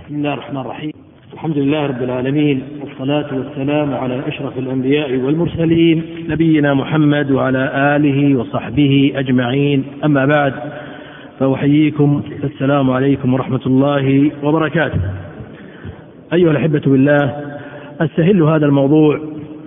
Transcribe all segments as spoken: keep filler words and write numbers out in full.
بسم الله الرحمن الرحيم. الحمد لله رب العالمين، والصلاة والسلام على أشرف الأنبياء والمرسلين نبينا محمد وعلى آله وصحبه أجمعين، أما بعد، فأحييكم السلام عليكم ورحمة الله وبركاته. أيها الأحبة بالله، أستهل هذا الموضوع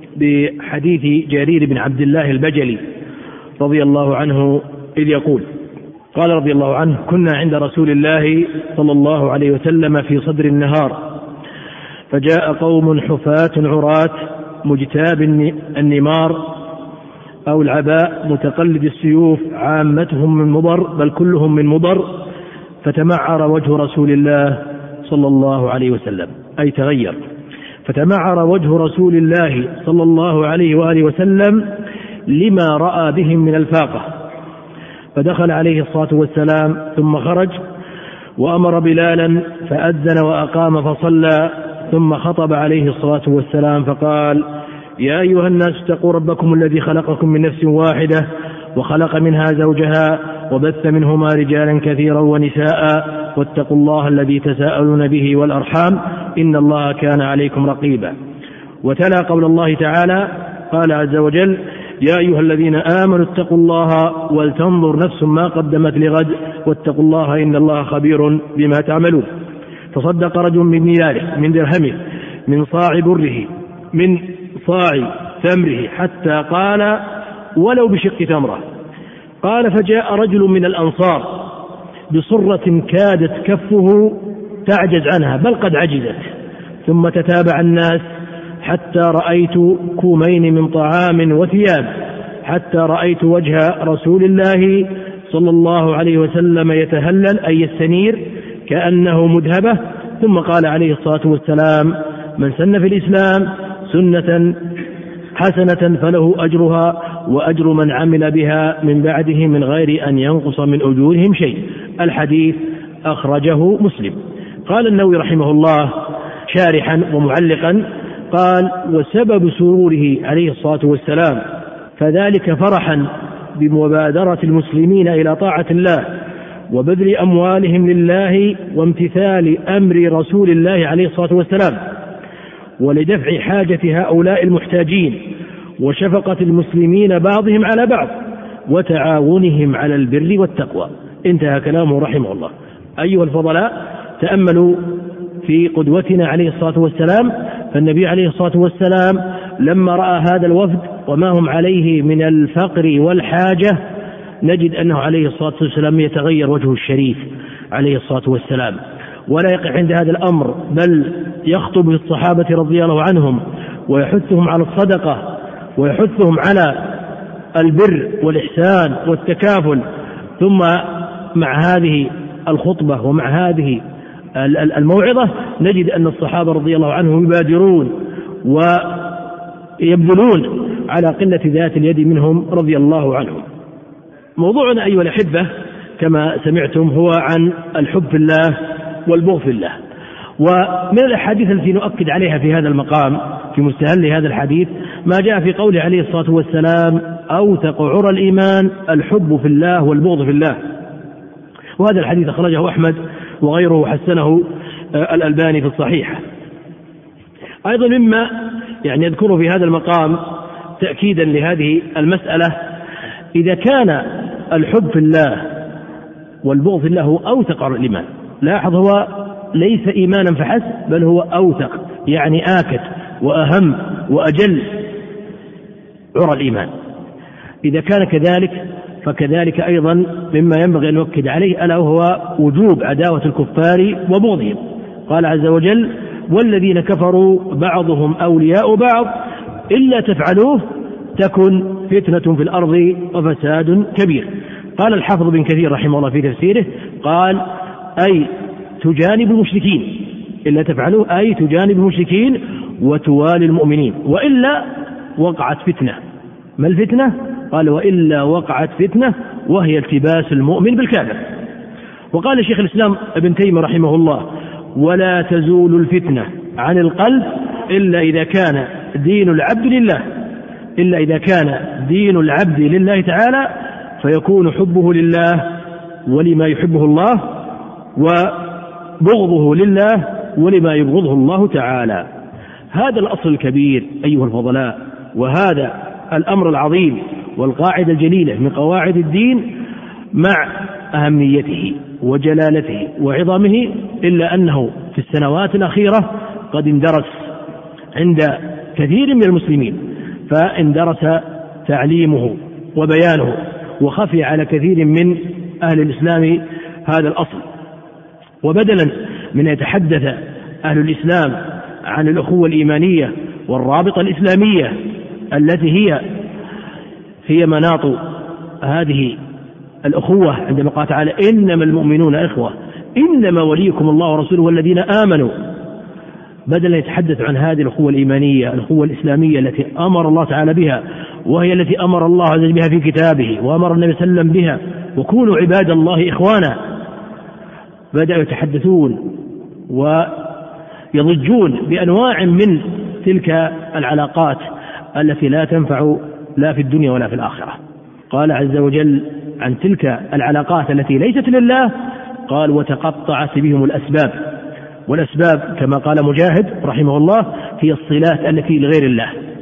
بحديث جرير بن عبد الله البجلي رضي الله عنه، إذ يقول: قال رضي الله عنه: كنا عند رسول الله صلى الله عليه وسلم في صدر النهار، فجاء قوم حفاة عراة مجتاب النمار أو العباء متقلد السيوف، عامتهم من مضر بل كلهم من مضر، فتمعر وجه رسول الله صلى الله عليه وسلم، أي تغير. فتمعر وجه رسول الله صلى الله عليه وآله وسلم لما رأى بهم من الفاقة، فدخل عليه الصلاة والسلام ثم خرج وأمر بلالا فأذن وأقام فصلى، ثم خطب عليه الصلاة والسلام فقال: يا أيها الناس اتقوا ربكم الذي خلقكم من نفس واحدة وخلق منها زوجها وبث منهما رجالا كثيرا ونساء، واتقوا الله الذي تساءلون به والأرحام إن الله كان عليكم رقيبا. وتلا قول الله تعالى: قال عز وجل: يا أيها الذين آمنوا اتقوا الله ولتنظر نفس ما قدمت لغد واتقوا الله إن الله خبير بما تعملون. تصدق رجل من ديناره من درهمه من صاع بره من صاع تمره حتى قال: ولو بشق تمرة. قال: فجاء رجل من الأنصار بصرة كادت كفه تعجز عنها بل قد عجزت، ثم تتابع الناس حتى رأيت كومين من طعام وثياب، حتى رأيت وجه رسول الله صلى الله عليه وسلم يتهلل أي يستنير كأنه مذهبة. ثم قال عليه الصلاة والسلام: من سن في الإسلام سنة حسنة فله أجرها وأجر من عمل بها من بعده من غير أن ينقص من أجورهم شيء. الحديث أخرجه مسلم. قال النووي رحمه الله شارحا ومعلقا، قال: وسبب سروره عليه الصلاة والسلام فذلك فرحا بمبادرة المسلمين إلى طاعة الله وبذل أموالهم لله وامتثال أمر رسول الله عليه الصلاة والسلام، ولدفع حاجة هؤلاء المحتاجين، وشفقة المسلمين بعضهم على بعض، وتعاونهم على البر والتقوى. انتهى كلامه رحمه الله. أيها الفضلاء، تأملوا في قدوتنا عليه الصلاة والسلام، فالنبي عليه الصلاة والسلام لما رأى هذا الوفد وما هم عليه من الفقر والحاجة، نجد أنه عليه الصلاة والسلام يتغير وجهه الشريف عليه الصلاة والسلام، ولا يقع عند هذا الأمر، بل يخطب للصحابة رضي الله عنهم ويحثهم على الصدقة ويحثهم على البر والإحسان والتكافل. ثم مع هذه الخطبة ومع هذه الموعظة نجد أن الصحابة رضي الله عنهم يبادرون ويبذلون على قلة ذات اليد منهم رضي الله عنهم. موضوعنا أيها الأحبة كما سمعتم هو عن الحب في الله والبغض في الله. ومن الأحاديث التي نؤكد عليها في هذا المقام في مستهل هذا الحديث ما جاء في قوله عليه الصلاة والسلام: أوثق عرى الإيمان الحب في الله والبغض في الله. وهذا الحديث أخرجه أحمد وغيره حسنه الألباني في الصحيح. أيضا مما يعني يذكره في هذا المقام تأكيدا لهذه المسألة، إذا كان الحب في الله والبغض في الله هو أوثق عرى الإيمان، لاحظ هو ليس إيمانا فحسب بل هو أوثق، يعني آكد وأهم وأجل عرى الإيمان. إذا كان كذلك فكذلك أيضا مما ينبغي أن نؤكد عليه ألا وهو وجوب عداوة الكفار وبغضهم. قال عز وجل: والذين كفروا بعضهم أولياء بعض إلا تفعلوه تكن فتنة في الأرض وفساد كبير. قال الحافظ بن كثير رحمه الله في تفسيره، قال: أي تجانب المشركين، إلا تفعلوه أي تجانب المشركين وتوالي المؤمنين، وإلا وقعت فتنة. ما الفتنة؟ قال: وإلا وقعت فتنة وهي التباس المؤمن بالكافر. وقال شيخ الإسلام ابن تيمية رحمه الله: ولا تزول الفتنة عن القلب إلا إذا كان دين العبد لله إلا إذا كان دين العبد لله تعالى، فيكون حبه لله ولما يحبه الله، وبغضه لله ولما يبغضه الله تعالى. هذا الأصل الكبير أيها الفضلاء، وهذا الأمر العظيم والقاعدة الجليلة من قواعد الدين مع أهميته وجلالته وعظمه، إلا أنه في السنوات الأخيرة قد اندرس عند كثير من المسلمين، فاندرس تعليمه وبيانه، وخفي على كثير من أهل الإسلام هذا الأصل. وبدلا من يتحدث أهل الإسلام عن الأخوة الإيمانية والرابطة الإسلامية التي هي هي مناط هذه الأخوة، عندما قال تعالى إنما المؤمنون إخوة إنما وليكم الله ورسوله والذين آمنوا، بدل أن يتحدث عن هذه الأخوة الإيمانية الأخوة الإسلامية التي أمر الله تعالى بها، وهي التي أمر الله عز وجل بها في كتابه وأمر النبي صلى الله عليه وسلم بها، وكونوا عباد الله إخوانا، بدأوا يتحدثون ويضجون بأنواع من تلك العلاقات التي لا تنفع لا في الدنيا ولا في الآخرة. قال عز وجل عن تلك العلاقات التي ليست لله، قال وتقطعت بهم الأسباب، والأسباب كما قال مجاهد رحمه الله هي الصلات التي لغير الله.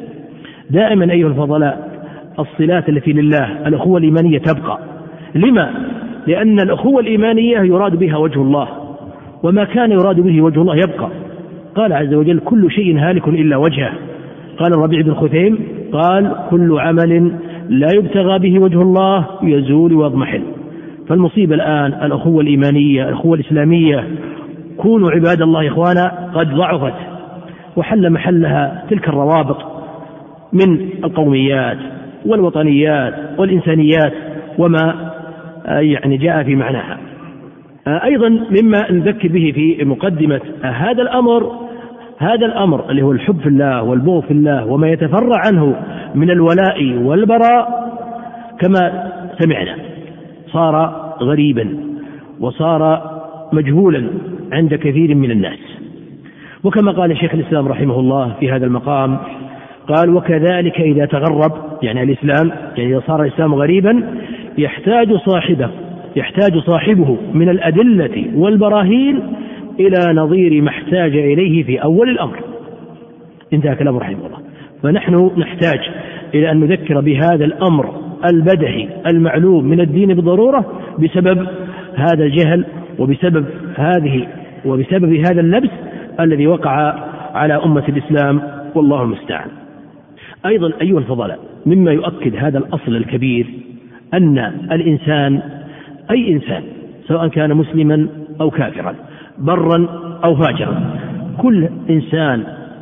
دائما أيها الفضلاء الصلات التي لله الأخوة الإيمانية تبقى. لما؟ لأن الأخوة الإيمانية يراد بها وجه الله، وما كان يراد به وجه الله يبقى. قال عز وجل كل شيء هالك إلا وجهه. قال الربيع بن خثيم قال كل عمل لا يبتغى به وجه الله يزول ويضمحل. فالمصيبة الآن الأخوة الإيمانية الأخوة الإسلامية كونوا عباد الله إخوانا قد ضعفت، وحل محلها تلك الروابط من القوميات والوطنيات والإنسانيات وما يعني جاء في معناها. أيضا مما نذكر به في مقدمة هذا الأمر هذا الأمر اللي هو الحب في الله والبغض في الله وما يتفرع عنه من الولاء والبراء، كما سمعنا صار غريبا وصار مجهولا عند كثير من الناس. وكما قال شيخ الإسلام رحمه الله في هذا المقام قال وكذلك إذا تغرب، يعني الإسلام يعني إذا صار الإسلام غريبا يحتاج صاحبه يحتاج صاحبه من الأدلة والبراهين إلى نظير ما احتاج إليه في أول الأمر. انتهى كلام رحمه الله. فنحن نحتاج إلى أن نذكر بهذا الأمر البدهي المعلوم من الدين بالضرورة بسبب هذا الجهل وبسبب هذه وبسبب هذا اللبس الذي وقع على أمة الإسلام، والله المستعان. أيضا أيها الفضلاء مما يؤكد هذا الأصل الكبير أن الإنسان أي إنسان سواء كان مسلما أو كافرا برا أو فاجرا، كل إنسان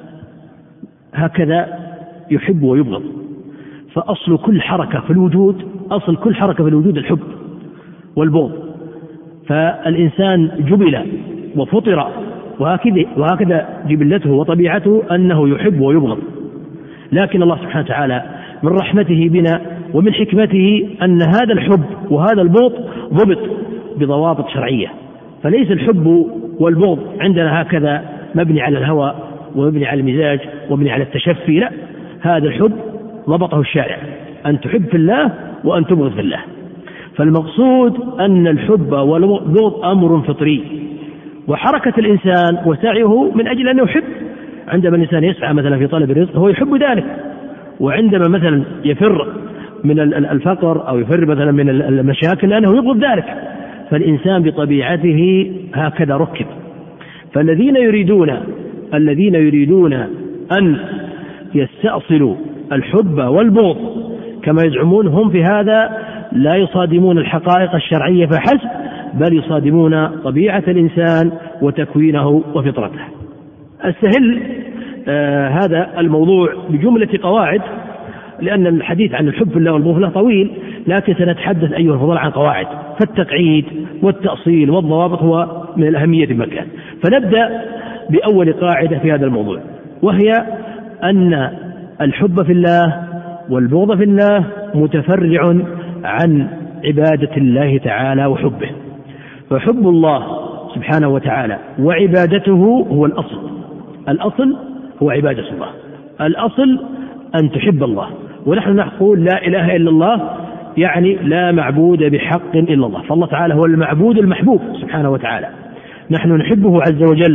هكذا يحب ويبغض. فأصل كل حركة في الوجود أصل كل حركة في الوجود الحب والبغض. فالإنسان جبل وفطر وهكذا, وهكذا جبلته وطبيعته أنه يحب ويبغض، لكن الله سبحانه وتعالى من رحمته بنا ومن حكمته أن هذا الحب وهذا البغض ضبط بضوابط شرعية. فليس الحب والبغض عندنا هكذا مبني على الهوى ومبني على المزاج ومبني على التشفي، لا، هذا الحب ضبطه الشارع، أن تحب في الله وأن تبغض في الله. فالمقصود أن الحب والبغض أمر فطري، وحركة الإنسان وسعيه من أجل أن يحب. عندما الإنسان يسعى مثلا في طلب الرزق هو يحب ذلك، وعندما مثلا يفر من الفقر أو يفر مثلا من المشاكل لأنه يبغض ذلك. فالإنسان بطبيعته هكذا ركب. فالذين يريدون الذين يريدون أن يستأصلوا الحب والبغض كما يزعمون هم في هذا لا يصادمون الحقائق الشرعية فحسب، بل يصادمون طبيعة الإنسان وتكوينه وفطرته. أستهل آه هذا الموضوع بجملة قواعد، لأن الحديث عن الحب في الله والبغض في الله طويل، لكن سنتحدث أيها الفضل عن قواعد. فالتقعيد والتأصيل والضوابط هو من الأهمية بمكان. فنبدأ بأول قاعدة في هذا الموضوع، وهي أن الحب في الله والبغض في الله متفرع عن عبادة الله تعالى وحبه. فحب الله سبحانه وتعالى وعبادته هو الأصل. الأصل هو عبادة الله، الأصل أن تحب الله. ونحن نقول لا إله إلا الله، يعني لا معبود بحق إلا الله، فالله تعالى هو المعبود المحبوب سبحانه وتعالى. نحن نحبه عز وجل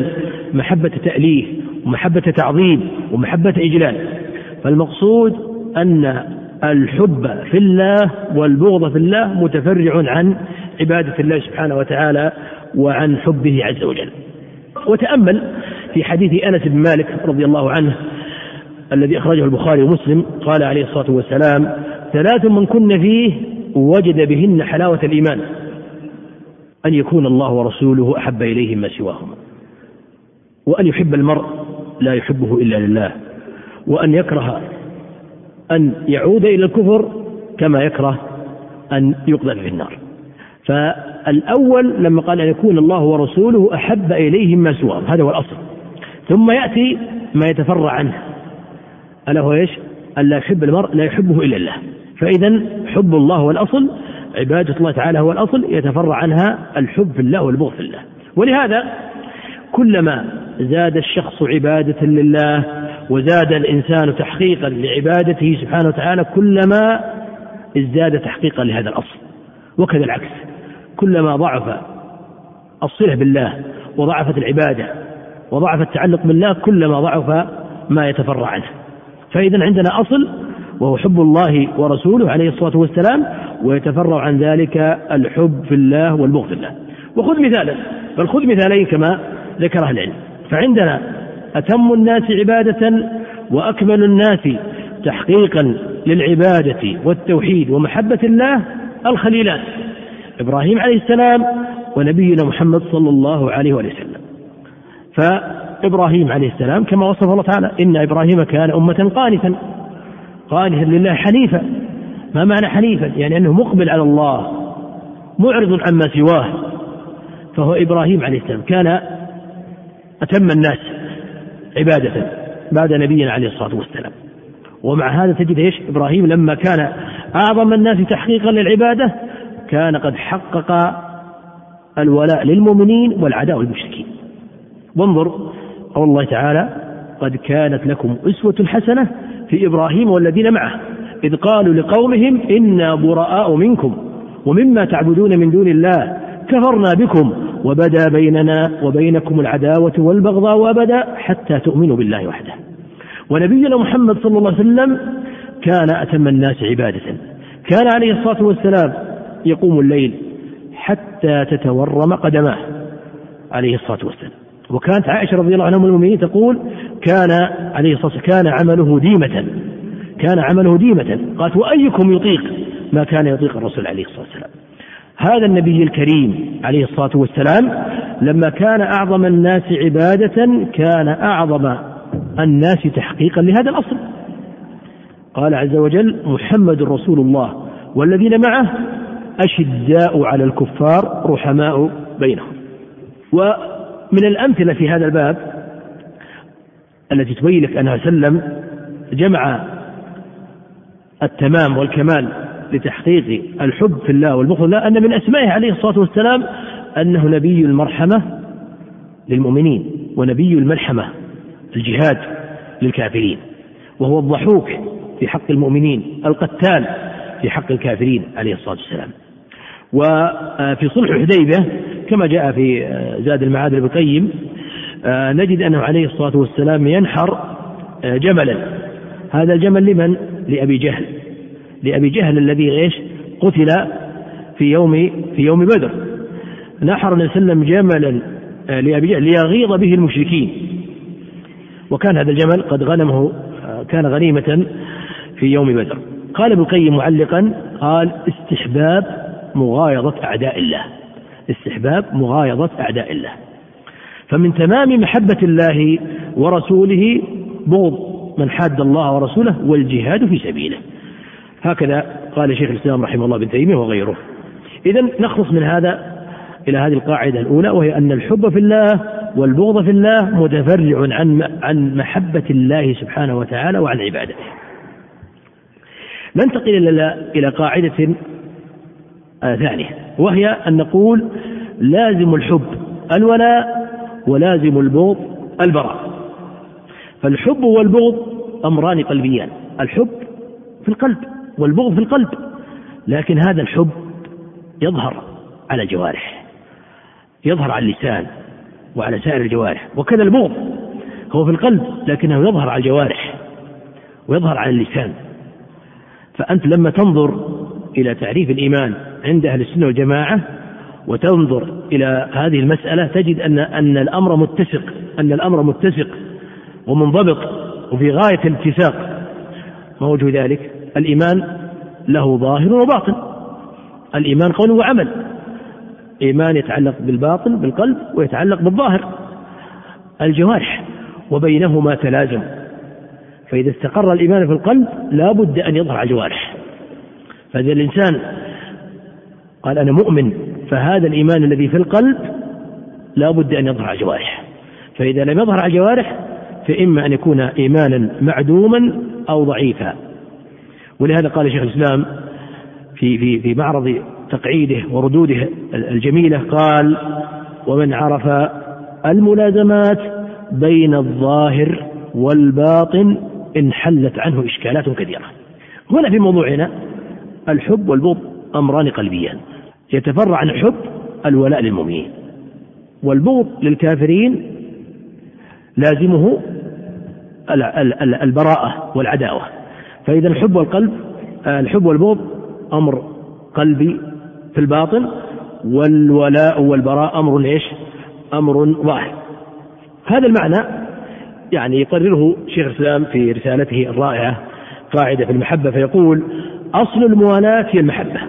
محبة تأليه ومحبة تعظيم ومحبة إجلال. فالمقصود أن الحب في الله والبغض في الله متفرع عن عبادة الله سبحانه وتعالى وعن حبه عز وجل. وتأمل في حديث أنس بن مالك رضي الله عنه الذي أخرجه البخاري ومسلم، قال عليه الصلاة والسلام: ثلاث من كن فيه وجد بهن حلاوة الإيمان: أن يكون الله ورسوله أحب إليه ما سواهما، وأن يحب المرء لا يحبه إلا لله، وأن يكره أن يعود إلى الكفر كما يكره أن يقذف في النار. فالأول لما قال أن يكون الله ورسوله أحب إليهم ما سواهم، هذا هو الأصل. ثم يأتي ما يتفرع عنه، ألا هو إيش؟ أن لا يحب المرء لا يحبه إلا الله. فإذا حب الله هو الأصل، عبادة الله تعالى هو الأصل، يتفرع عنها الحب في الله والبغض في الله. ولهذا كلما زاد الشخص عبادة لله وزاد الإنسان تحقيقا لعبادته سبحانه وتعالى كلما ازداد تحقيقا لهذا الأصل. وكذا العكس، كلما ضعف الصلة بالله وضعفت العبادة وضعف التعلق بالله كلما ضعف ما يتفرع عنه. فإذا عندنا أصل وهو حب الله ورسوله عليه الصلاة والسلام، ويتفرع عن ذلك الحب في الله والبغض في الله. وخذ مثالا، بل خذ مثالين كما ذكره العلم. فعندنا أتم الناس عبادة وأكمل الناس تحقيقا للعبادة والتوحيد ومحبة الله الخليلان إبراهيم عليه السلام ونبينا محمد صلى الله عليه وسلم. فإبراهيم عليه السلام كما وصف الله تعالى: إن إبراهيم كان أمة قانتا قانتا لله حنيفا. ما معنى حنيفا؟ يعني أنه مقبل على الله معرض عما سواه. فهو إبراهيم عليه السلام كان أتم الناس عبادة بعد نبينا عليه الصلاة والسلام. ومع هذا تجد إيش؟ إبراهيم لما كان أعظم الناس تحقيقا للعبادة كان قد حقق الولاء للمؤمنين والعداء للمشركين. وانظر قول الله تعالى: قد كانت لكم أسوة حسنة في إبراهيم والذين معه إذ قالوا لقومهم إنا براء منكم ومما تعبدون من دون الله كفرنا بكم وبدا بيننا وبينكم العداوة والبغضاء أبدا حتى تؤمنوا بالله وحده. ونبينا محمد صلى الله عليه وسلم كان أتم الناس عبادة، كان عليه الصلاة والسلام يقوم الليل حتى تتورم قدماه عليه الصلاة والسلام. وكانت عائشة رضي الله عنها أم المؤمنين تقول: كان عليه الصلاة والسلام كان عمله ديمة، كان عمله ديمة. قالت: وأيكم يطيق ما كان يطيق الرسول عليه الصلاة والسلام. هذا النبي الكريم عليه الصلاة والسلام لما كان أعظم الناس عبادة كان أعظم الناس تحقيقا لهذا الأصل. قال عز وجل: محمد رسول الله والذين معه أشداء على الكفار رحماء بينهم. ومن الأمثلة في هذا الباب التي تبين لك أنها سلم جمع التمام والكمال لتحقيق الحب في الله والبغض في الله، أن من أسمائه عليه الصلاة والسلام أنه نبي المرحمة للمؤمنين ونبي الملحمة الجهاد للكافرين، وهو الضحوك في حق المؤمنين القتال في حق الكافرين عليه الصلاة والسلام. وفي صلح الحديبية كما جاء في زاد المعاد لابن القيم نجد أنه عليه الصلاة والسلام ينحر جملا. هذا الجمل لمن؟ لأبي جهل، لأبي جهل الذي إيش؟ قتل في يوم في يوم بدر. نحر النبي صلى الله عليه وسلم جملا لأبي جهل ليغيظ به المشركين، وكان هذا الجمل قد غنمه، كان غنيمة في يوم بدر. قال ابن القيم معلقا: قال استحباب مغايظة أعداء الله، استحباب مغايظة أعداء الله. فمن تمام محبة الله ورسوله بغض من حاد الله ورسوله والجهاد في سبيله. هكذا قال شيخ الإسلام رحمه الله ابن تيمية وغيره. إذن نخلص من هذا إلى هذه القاعدة الأولى، وهي أن الحب في الله والبغض في الله متفرع عن عن محبة الله سبحانه وتعالى وعن عبادته. ننتقل إلى قاعدة ثانية، وهي أن نقول: لازم الحب الولاء ولازم البغض البراء. فالحب والبغض أمران قلبيان، الحب في القلب والبغض في القلب، لكن هذا الحب يظهر على الجوارح، يظهر على اللسان، وعلى سائر الجوارح. وكذا البغض هو في القلب لكنه يظهر على الجوارح ويظهر على اللسان. فأنت لما تنظر إلى تعريف الإيمان عند أهل السنة والجماعة وتنظر إلى هذه المسألة تجد أن أن الأمر متسق أن الأمر متسق ومنضبط وفي غاية الاتساق. ما وجه ذلك؟ الإيمان له ظاهر وباطن. الإيمان قول وعمل. إيمان يتعلق بالباطن بالقلب ويتعلق بالظاهر الجوارح وبينهما تلازم. فإذا استقر الإيمان في القلب لا بد أن يظهر على الجوارح. فإذا الإنسان قال أنا مؤمن فهذا الإيمان الذي في القلب لا بد أن يظهر على الجوارح. فإذا لم يظهر على الجوارح فإما أن يكون إيمانا معدوما أو ضعيفا. ولهذا قال شيخ الإسلام في في في معرض تقعيده وردوده الجميلة قال: ومن عرف الملازمات بين الظاهر والباطن انحلت عنه إشكالات كثيرة. هنا في موضوعنا الحب والبغض أمران قلبيان يتفرع عن الحب الولاء للمؤمنين، والبغض للكافرين لازمه البراءة والعداوة. فإذا الحب والقلب الحب والبغض أمر قلبي في الباطن، والولاء والبراء أمر إيش؟ أمر ظاهر. هذا المعنى يعني يقرره شيخ الإسلام في رسالته الرائعة قاعدة في المحبة، فيقول: أصل الموالاة هي المحبة،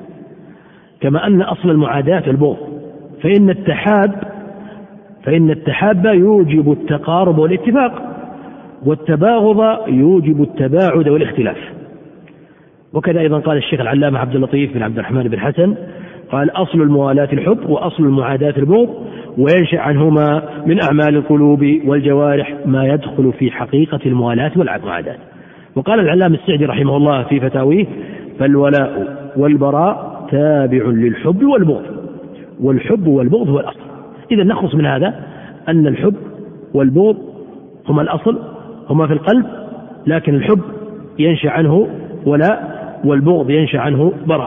كما أن أصل المعاداة البغض، فإن التحاب فإن التحاب يوجب التقارب والاتفاق، والتباغض يوجب التباعد والاختلاف. وكذا أيضا قال الشيخ العلامة عبد اللطيف بن عبد الرحمن بن حسن قال: أصل الموالاة الحب وأصل المعاداة البغض، وينشأ عنهما من أعمال القلوب والجوارح ما يدخل في حقيقة الموالاة والمعاداة. وقال العلامة السعدي رحمه الله في فتاويه: فالولاء والبراء تابع للحب والبغض، والحب والبغض هو الأصل. إذا نخلص من هذا أن الحب والبغض هما الأصل، هما في القلب، لكن الحب ينشأ عنه ولاء والبغض ينشأ عنه براء.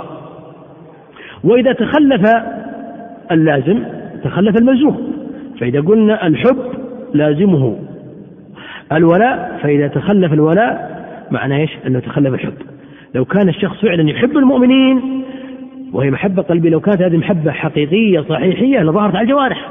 وإذا تخلف اللازم تخلف الملزوم. فإذا قلنا الحب لازمه الولاء، فإذا تخلف الولاء معناه إيش؟ أنه تخلف الحب. لو كان الشخص فعلا يحب المؤمنين وهي محبة قلبية، لو كانت هذه محبة حقيقية صحيحية لظهرت على الجوارح.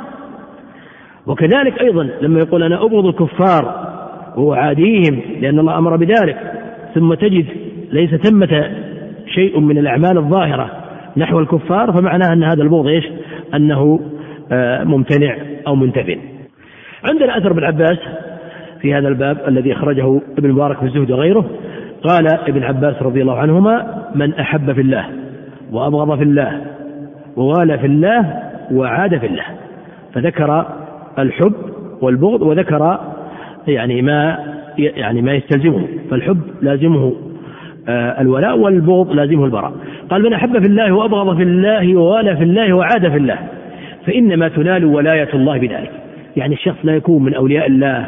وكذلك أيضا لما يقول أنا أبغض الكفار وأعاديهم لأن الله أمر بذلك، ثم تجد ليس ثمة شيء من الأعمال الظاهرة نحو الكفار، فمعناه أن هذا البغض إيش؟ أنه ممتنع أو منتفن. عندنا أثر ابن عباس في هذا الباب الذي أخرجه ابن مبارك في الزهد وغيره. قال ابن عباس رضي الله عنهما: من أحب في الله وأبغض في الله ووالى في الله وعاد في الله. فذكر الحب والبغض وذكر يعني ما يعني ما يستلزمه. فالحب لازمه الولاء والبغض لازمه البراء. قال: من أحب في الله وأبغض في الله ووالى في الله وعاد في الله فإنما تنال ولاية الله بذلك. يعني الشخص لا يكون من أولياء الله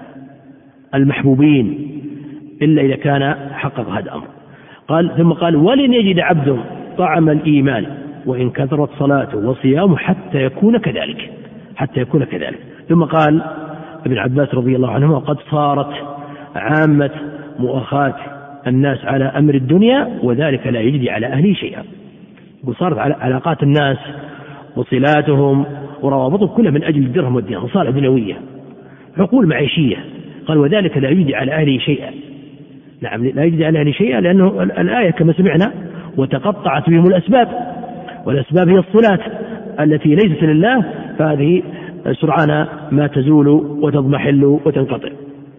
المحبوبين إلا إذا كان حقق هذا الأمر. قال ثم قال: ولن يجد عبد طعم الإيمان وإن كثرت صلاته وصيامه حتى يكون كذلك حتى يكون كذلك. ثم قال ابن عباس رضي الله عنهما: قد صارت عامة مؤاخاة الناس على أمر الدنيا وذلك لا يجدي على أهله شيئا. وصارت علاقات الناس وصلاتهم وروابطهم كلها من أجل الدرهم والدينار، مصالح دنيوية، عقول معيشية. قال: وذلك لا يجدي على أهله شيئا. نعم، لا يجدي على أهله شيئا، لأنه الآية كما سمعنا: وتقطعت بهم الأسباب، والأسباب هي الصلات التي ليست لله، فهذه سرعان ما تزول وتضمحل وتنقطع.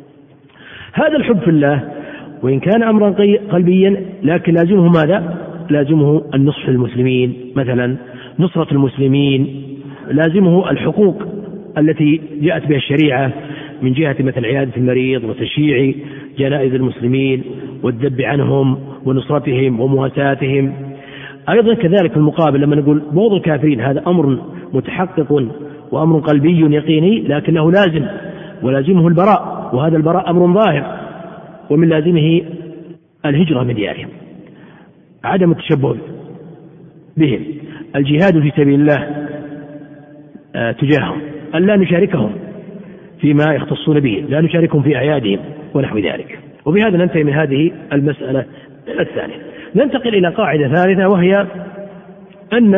هذا الحب في الله وإن كان أمرا قلبيا لكن لازمه ماذا؟ لازمه النصح للمسلمين، مثلا نصرة المسلمين، لازمه الحقوق التي جاءت بها الشريعة من جهة مثل عيادة المريض وتشييع جنائز المسلمين والذب عنهم ونصرتهم ومواساتهم. أيضا كذلك في المقابل لما نقول بغض الكافرين، هذا أمر متحقق وأمر قلبي يقيني، لكنه لازم ولازمه البراء، وهذا البراء أمر ظاهر، ومن لازمه الهجرة من ديارهم، عدم التشبه بهم، الجهاد في سبيل الله تجاههم، أن لا نشاركهم فيما يختصون به، لا نشاركهم في أعيادهم ونحو ذلك. وبهذا ننتهي من هذه المسألة الثانية. ننتقل إلى قاعدة ثالثة، وهي أن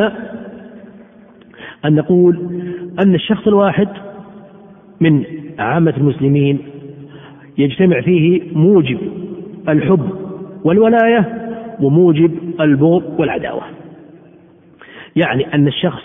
أن نقول أن الشخص الواحد من عامة المسلمين يجتمع فيه موجب الحب والولاية وموجب البغض والعداوة. يعني أن الشخص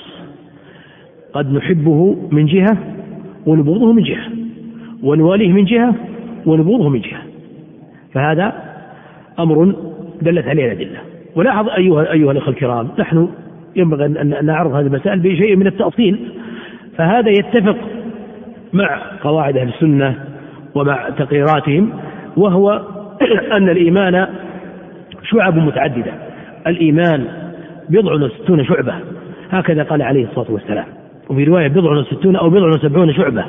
قد نحبه من جهة ونبغضه من جهة، ونواليه من جهة ونبغضه من جهة، فهذا أمر دلت عليه الأدلة. ولاحظ أيها أيها الأخوة الكرام، نحن ينبغي أن نعرض هذه المسائل بشيء من التأصيل، فهذا يتفق مع قواعد أهل السنة ومع تقريراتهم، وهو أن الإيمان شعب متعددة، الإيمان بضع وستون شعبة، هكذا قال عليه الصلاة والسلام، وفي رواية بضع وستون أو بضع وسبعون شعبة.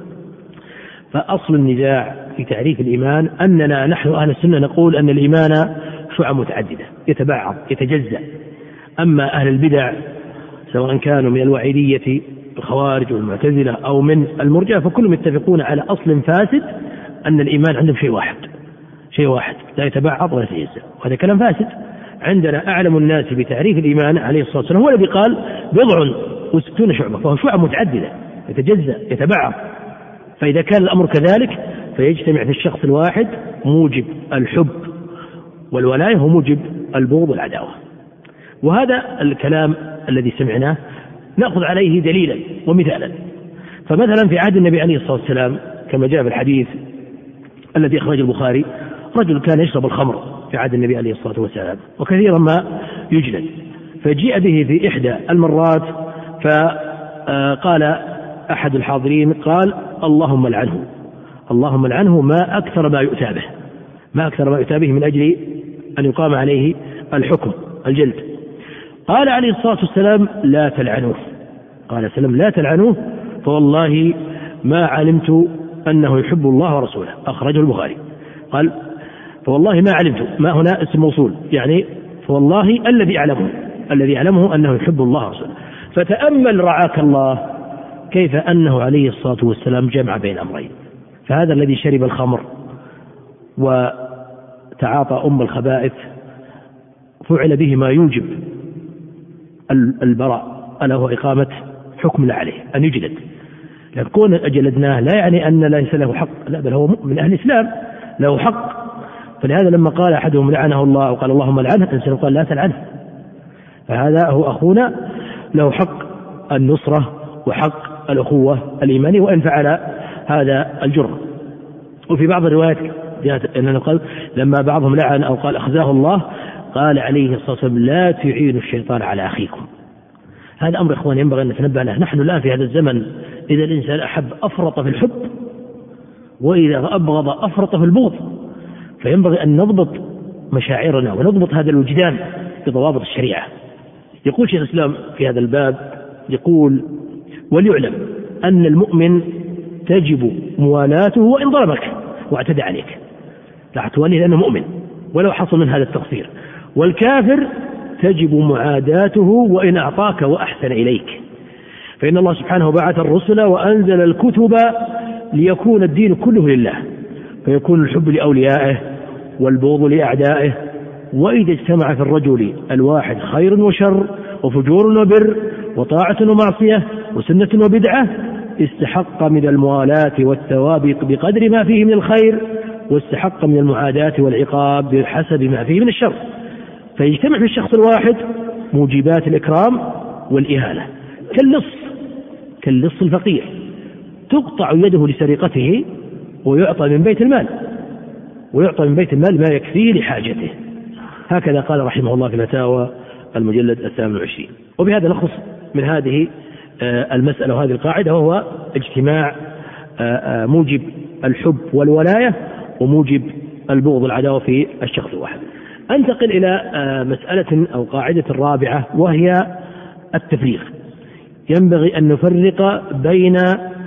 فأصل النزاع في تعريف الإيمان أننا نحن أهل السنة نقول أن الإيمان شعب متعددة يتبعض يتجزأ. أما أهل البدع سواء كانوا من الوعيدية الخوارج والمعتزلة أو من المرجئة فكلهم يتفقون على أصل فاسد، أن الإيمان عندهم شيء واحد، شيء واحد لا يتبعض ولا يتجزأ، وهذا كلام فاسد. عندنا أعلم الناس بتعريف الإيمان عليه الصلاة والسلام هو الذي قال بضع وستون شعبة، فهو شعب متعددة يتجزأ يتبعض. فإذا كان الأمر كذلك فيجتمع في الشخص الواحد موجب الحب والولاية وموجب البغض والعداوة. وهذا الكلام الذي سمعناه نأخذ عليه دليلا ومثالا. فمثلا في عهد النبي عليه الصلاة والسلام كما جاء في الحديث الذي أخرج البخاري، رجل كان يشرب الخمر في عهد النبي عليه الصلاة والسلام وكثيرا ما يجلد، فجيء به في إحدى المرات فقال أحد الحاضرين قال اللهم لعنه، اللهم لعنه، ما أكثر ما يؤتى به، ما أكثر ما يؤتى به من أجل أن يقام عليه الحكم الجلد. قال عليه الصلاة والسلام لا تلعنوه، قال السلام لا تلعنوه فوالله ما علمت أنه يحب الله ورسوله، أخرجه البخاري. قال فوالله ما علمت، ما هنا اسم موصول، يعني فوالله الذي يعلمه، الذي يعلمه أنه يحب الله ورسوله. فتأمل رعاك الله كيف أنه عليه الصلاة والسلام جمع بين أمرين، فهذا الذي شرب الخمر وتعاطى أم الخبائث فعل به ما يوجب البراء، ألا هو إقامة حكم الله عليه أن يجلد. لكن كون أجلدناه لا يعني أن ليس له حق، لا، بل هو من أهل الإسلام له حق. فلهذا لما قال أحدهم لعنه الله وقال اللهم لعنه، إنسان قال لا تلعنه، فهذا هو أخونا له حق النصرة وحق الأخوة الإيمانية وإن فعل هذا الجرم. وفي بعض الروايات جاءت أنه قال لما بعضهم لعن أو قال أخزاه الله قال عليه الصلاة والسلام لا تعينوا الشيطان على أخيكم. هذا أمر إخواني ينبغي أن نتنبه له. نحن الآن في هذا الزمن إذا الإنسان أحب أفرط في الحب، وإذا أبغض أفرط في البغض، فينبغي أن نضبط مشاعرنا ونضبط هذا الوجدان بضوابط الشريعة. يقول شيخ الإسلام في هذا الباب، يقول وليعلم أن المؤمن تجب موالاته وإن ظلمك واعتدى عليك، لا تواليه لأنه مؤمن ولو حصل من هذا التقصير. والكافر تجب معاداته وإن أعطاك وأحسن إليك، فإن الله سبحانه بعث الرسل وأنزل الكتب ليكون الدين كله لله، فيكون الحب لأوليائه والبغض لأعدائه. وإذا اجتمع في الرجل الواحد خير وشر وفجور وبر وطاعة ومعصية وسنة وبدعة استحق من الموالاة والثواب بقدر ما فيه من الخير، واستحق من المعاداة والعقاب بحسب ما فيه من الشر. فيجتمع في الشخص الواحد موجبات الإكرام والإهانة، كاللص كاللص الفقير تقطع يده لسرقته ويعطى من بيت المال ويعطى من بيت المال ما يكفيه لحاجته. هكذا قال رحمه الله في الفتاوى المجلد الثامن والعشرين. وبهذا نخلص من هذه المسألة وهذه القاعدة، وهو اجتماع موجب الحب والولاية وموجب البغض والعداوة في الشخص الواحد. أنتقل إلى مسألة أو قاعدة الرابعة، وهي التفريق. ينبغي أن نفرق بين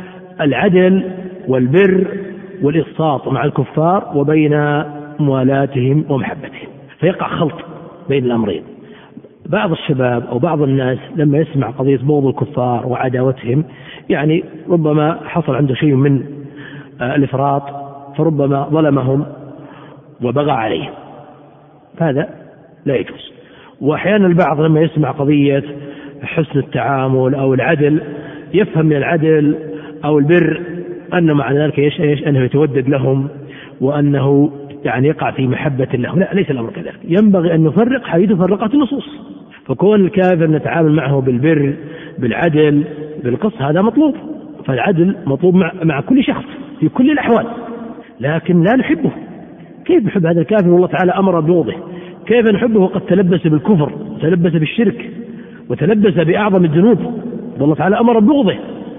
العدل والبر والإقساط مع الكفار وبين موالاتهم ومحبتهم، فيقع خلط بين الأمرين. بعض الشباب أو بعض الناس لما يسمع قضية بغض الكفار وعداوتهم يعني ربما حصل عنده شيء من الإفراط فربما ظلمهم وبغى عليهم، هذا لا يجوز. وأحيانا البعض لما يسمع قضية حسن التعامل أو العدل يفهم من العدل أو البر أنه معنى ذلك إيش إيش أنه يتودد لهم وأنه يعني يقع في محبة الله. لا، ليس الأمر كذلك. ينبغي أن نفرق حيث فرقت النصوص، فكون الكافر نتعامل معه بالبر بالعدل بالقسط هذا مطلوب، فالعدل مطلوب مع, مع كل شخص في كل الأحوال، لكن لا نحبه. كيف نحب هذا الكافر والله تعالى أمر بوضعه؟ كيف نحبه وقد تلبس بالكفر وتلبس بالشرك وتلبس بأعظم الذنوب والله تعالى أمر بوضعه؟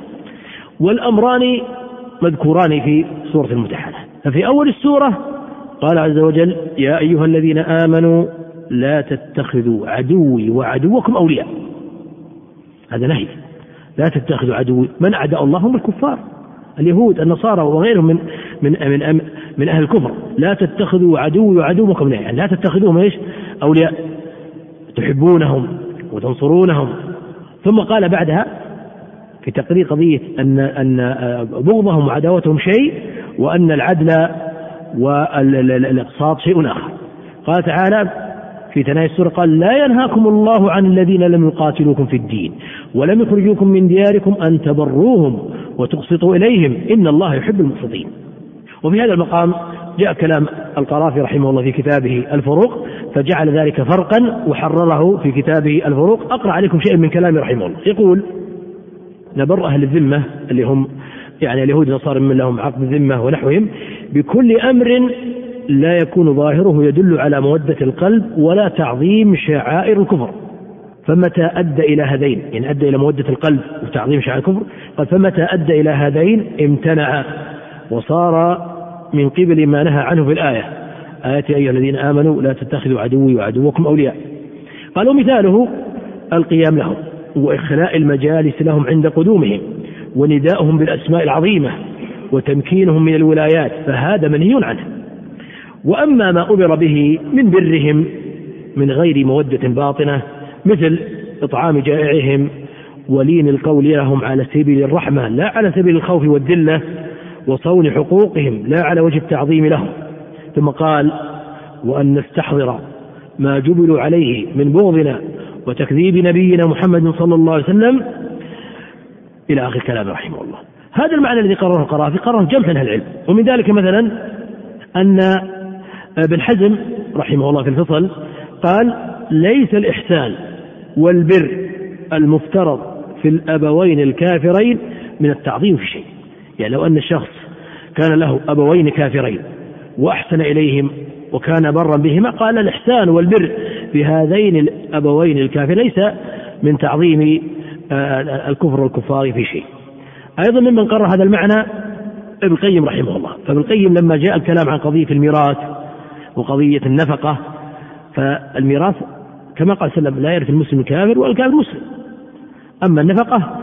والأمران مذكوران في سورة الممتحنة. ففي أول السورة قال عز وجل: يا أيها الذين آمنوا لا تتخذوا عدوي وعدوكم أولياء. هذا نهي، لا تتخذوا عدوي. من أعداء الله هم الكفار، اليهود النصارى وغيرهم من من من, من أهل الكفر. لا تتخذوا عدوي وعدوكم، يعني لا تتخذوهم ايش؟ أولياء تحبونهم وتنصرونهم. ثم قال بعدها في تقرير قضية أن أن بغضهم وعداوتهم شيء، وأن العدل والإقساط شيء آخر. قال تعالى في ثنايا السورة: قال: لا ينهاكم الله عن الذين لم يقاتلوكم في الدين ولم يخرجوكم من دياركم أن تبروهم وتقسطوا إليهم إن الله يحب المقسطين. وفي هذا المقام جاء كلام القرافي رحمه الله في كتابه الفروق، فجعل ذلك فرقا وحرره في كتابه الفروق. أقرأ عليكم شيئا من كلامه رحمه الله. يقول: نبر أهل الذمة اللي هم يعني اليهود النصارى من لهم عقد الذمة ونحوهم بكل أمر لا يكون ظاهره يدل على مودة القلب ولا تعظيم شعائر الكفر. فمتى أدى إلى هذين، يعني أدى إلى مودة القلب وتعظيم شعائر الكفر، قال: فمتى أدى إلى هذين امتنع وصار من قبل ما نهى عنه في الآية: آية يا أيها الذين آمنوا لا تتخذوا عدوي وعدوكم أولياء. قالوا مثاله القيام لهم وإخلاء المجالس لهم عند قدومهم ونداؤهم بالأسماء العظيمة وتمكينهم من الولايات، فهذا منهي عنه. وأما ما أمر به من برهم من غير مودة باطنة مثل إطعام جائعهم ولين القول لهم على سبيل الرحمة لا على سبيل الخوف والذلة، وصون حقوقهم لا على وجه التعظيم لهم. ثم قال: وأن نستحضر ما جبلوا عليه من بغضنا وتكذيب نبينا محمد صلى الله عليه وسلم إلى آخر كلام رحمه الله. هذا المعنى الذي قرره القرافي قرره جمع من العلم. ومن ذلك مثلا أن ابن حزم رحمه الله في الفصل قال: ليس الإحسان والبر المفترض في الأبوين الكافرين من التعظيم في شيء. يعني لو أن الشخص كان له أبوين كافرين وأحسن إليهم وكان برا بهما، قال: الإحسان والبر بهذين الأبوين الكافرين ليس من تعظيم الكفر والكفار في شيء. أيضا ممن قرر هذا المعنى ابن القيم رحمه الله. فابن القيم لما جاء الكلام عن قضية الميراث وقضية النفقة، فالميراث كما قال صلى الله عليه وسلم: لا يرث المسلم الكافر والكافر مسلم. أما النفقة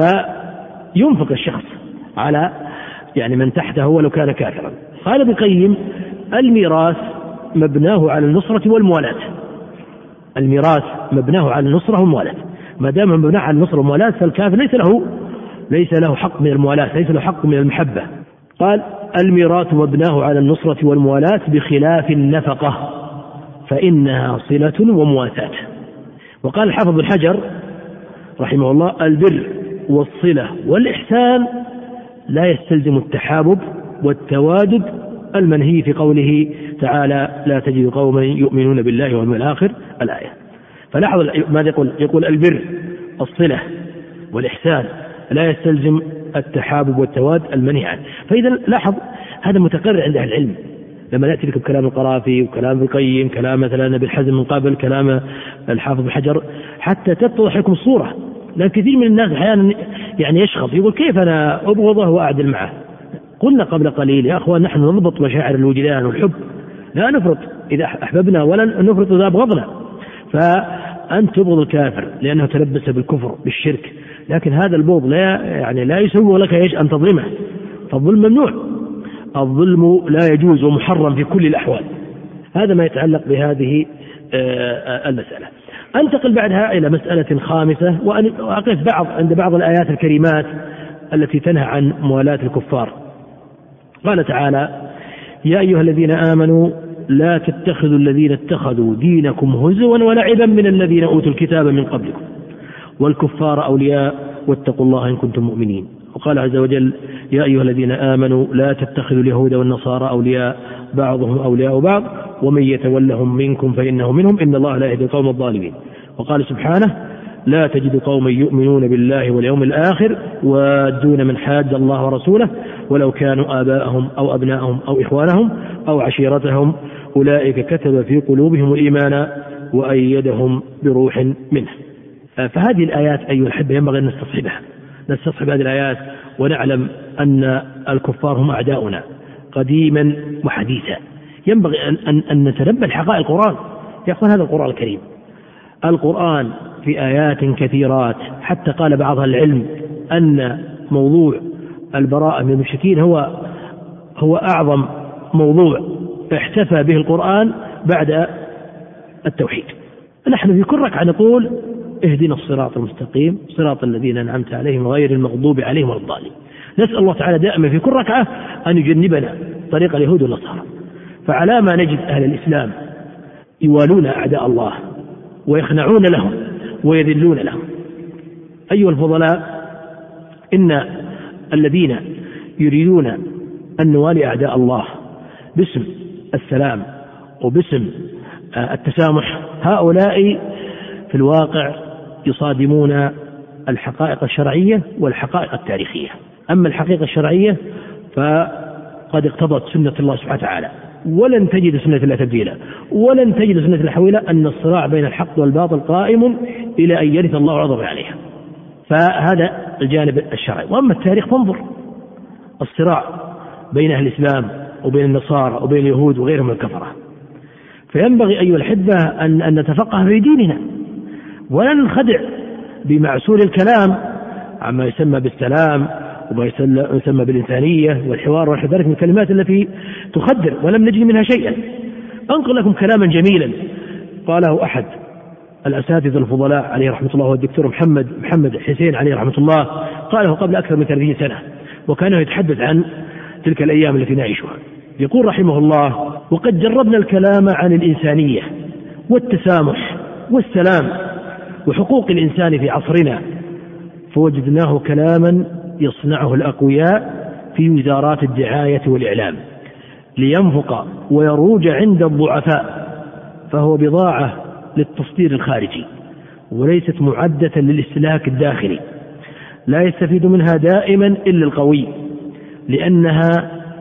فينفق الشخص على يعني من تحته ولو كان كافرا. قال ابن القيم: الميراث مبناه على النصرة والموالاة. الميراث مبناه على النصرة والموالاة، ما دام مبناه على النصرة والموالاة فالكافر ليس له ليس له حق من الموالاة، ليس له حق من المحبة. قال: الميراث مبناه على النصرة والموالاة بخلاف النفقة فإنها صلة ومواساة. وقال الحافظ بن حجر رحمه الله: البر والصلة والإحسان لا يستلزم التحابب والتوادد المنهي في قوله تعالى: لا تجد قوما يؤمنون بالله واليوم الآخر، الآية. فلاحظ ماذا يقول؟ يقول البر الصلة والإحسان لا يستلزم التحابب والتواد المنهي عنه. فإذا لاحظ هذا متقرر عند أهل العلم. لما نأتي لكم كلام القرافي وكلام ابن القيم، كلام مثلا ابن حزم من قبل، كلام الحافظ بن حجر، حتى تتضح لكم الصورة. لأن كثير من الناس أحيانا يعني يشخص يقول: كيف أنا أبغضه وأعدل معه؟ قلنا قبل قليل يا أخوان نحن نضبط مشاعر الوجدان والحب، لا نفرط إذا أحببنا ولا نفرط إذا أبغضنا. فأنت تبغض الكافر لأنه تلبس بالكفر بالشرك، لكن هذا البغض لا يعني لا يسوغ لك ايش أن تظلمه. فالظلم ممنوع، الظلم لا يجوز ومحرم في كل الأحوال. هذا ما يتعلق بهذه المسألة. أنتقل بعدها إلى مسألة خامسة، وأقف بعض عند بعض الآيات الكريمات التي تنهى عن موالاة الكفار. قال تعالى: يا أيها الذين آمنوا لا تتخذوا الذين اتخذوا دينكم هزوا ولعبا من الذين أوتوا الكتاب من قبلكم والكفار أولياء واتقوا الله إن كنتم مؤمنين. وقال عز وجل: يا أيها الذين آمنوا لا تتخذوا اليهود والنصارى أولياء بعضهم أولياء بعض ومن يتولهم منكم فإنه منهم إن الله لا يهدي القوم الظالمين. وقال سبحانه: لا تجد قوما يؤمنون بالله واليوم الآخر وادون من حاد الله ورسوله ولو كانوا آباءهم أو أبناءهم أو إخوانهم أو عشيرتهم أولئك كتب في قلوبهم الإيمان وأيدهم بروح منه. فهذه الآيات أيها الأحبة ينبغي أن نستصحبها، نستصحب هذه الآيات ونعلم أن الكفار هم أعداؤنا قديما وحديثا. ينبغي أن, أن, أن نتنبه حقائق القرآن. يا أخوان، هذا القرآن الكريم، القرآن في آيات كثيرات، حتى قال بعض العلم أن موضوع البراءة من المشركين هو هو أعظم موضوع احتفى به القرآن بعد التوحيد. نحن في كل ركعة نقول: اهدنا الصراط المستقيم صراط الذين أنعمت عليهم غير المغضوب عليهم ولا الضالين. نسأل الله تعالى دائما في كل ركعة أن يجنبنا طريق اليهود والنصارى. فعلى ما نجد أهل الإسلام يوالون أعداء الله ويخنعون لهم ويذلون لهم. أيها الفضلاء، إن الذين يريدون أن نوالي أعداء الله باسم السلام وباسم التسامح، هؤلاء في الواقع يصادمون الحقائق الشرعية والحقائق التاريخية. أما الحقيقة الشرعية فقد اقتضت سنة الله سبحانه وتعالى، ولن تجد سنة الله تبديلا، ولن تجد سنة الله حويلا، أن الصراع بين الحق والباطل قائم إلى أن يرث الله عظم عليها. فهذا الجانب الشرعي. وأما التاريخ فانظر الصراع بين أهل الإسلام وبين النصارى وبين اليهود وغيرهم من الكفرة. فينبغي أيها الأحبة أن, أن نتفقه في ديننا ولا ننخدع بمعسول الكلام عما يسمى بالسلام وما يسمى بالإنسانية والحوار ونحو ذلك من الكلمات التي تخدر ولم نجد منها شيئا. أنقل لكم كلاما جميلا قاله أحد الأساتذة الفضلاء عليه رحمة الله، والدكتور محمد محمد حسين عليه رحمة الله، قاله قبل أكثر من ثلاثين سنة، وكان يتحدث عن تلك الأيام التي نعيشها. يقول رحمه الله: وقد جربنا الكلام عن الإنسانية والتسامح والسلام وحقوق الإنسان في عصرنا، فوجدناه كلاما يصنعه الأقوياء في وزارات الدعاية والإعلام لينفق ويروج عند الضعفاء، فهو بضاعة للتصدير الخارجي وليست معدة للاستهلاك الداخلي. لا يستفيد منها دائما إلا القوي، لأنها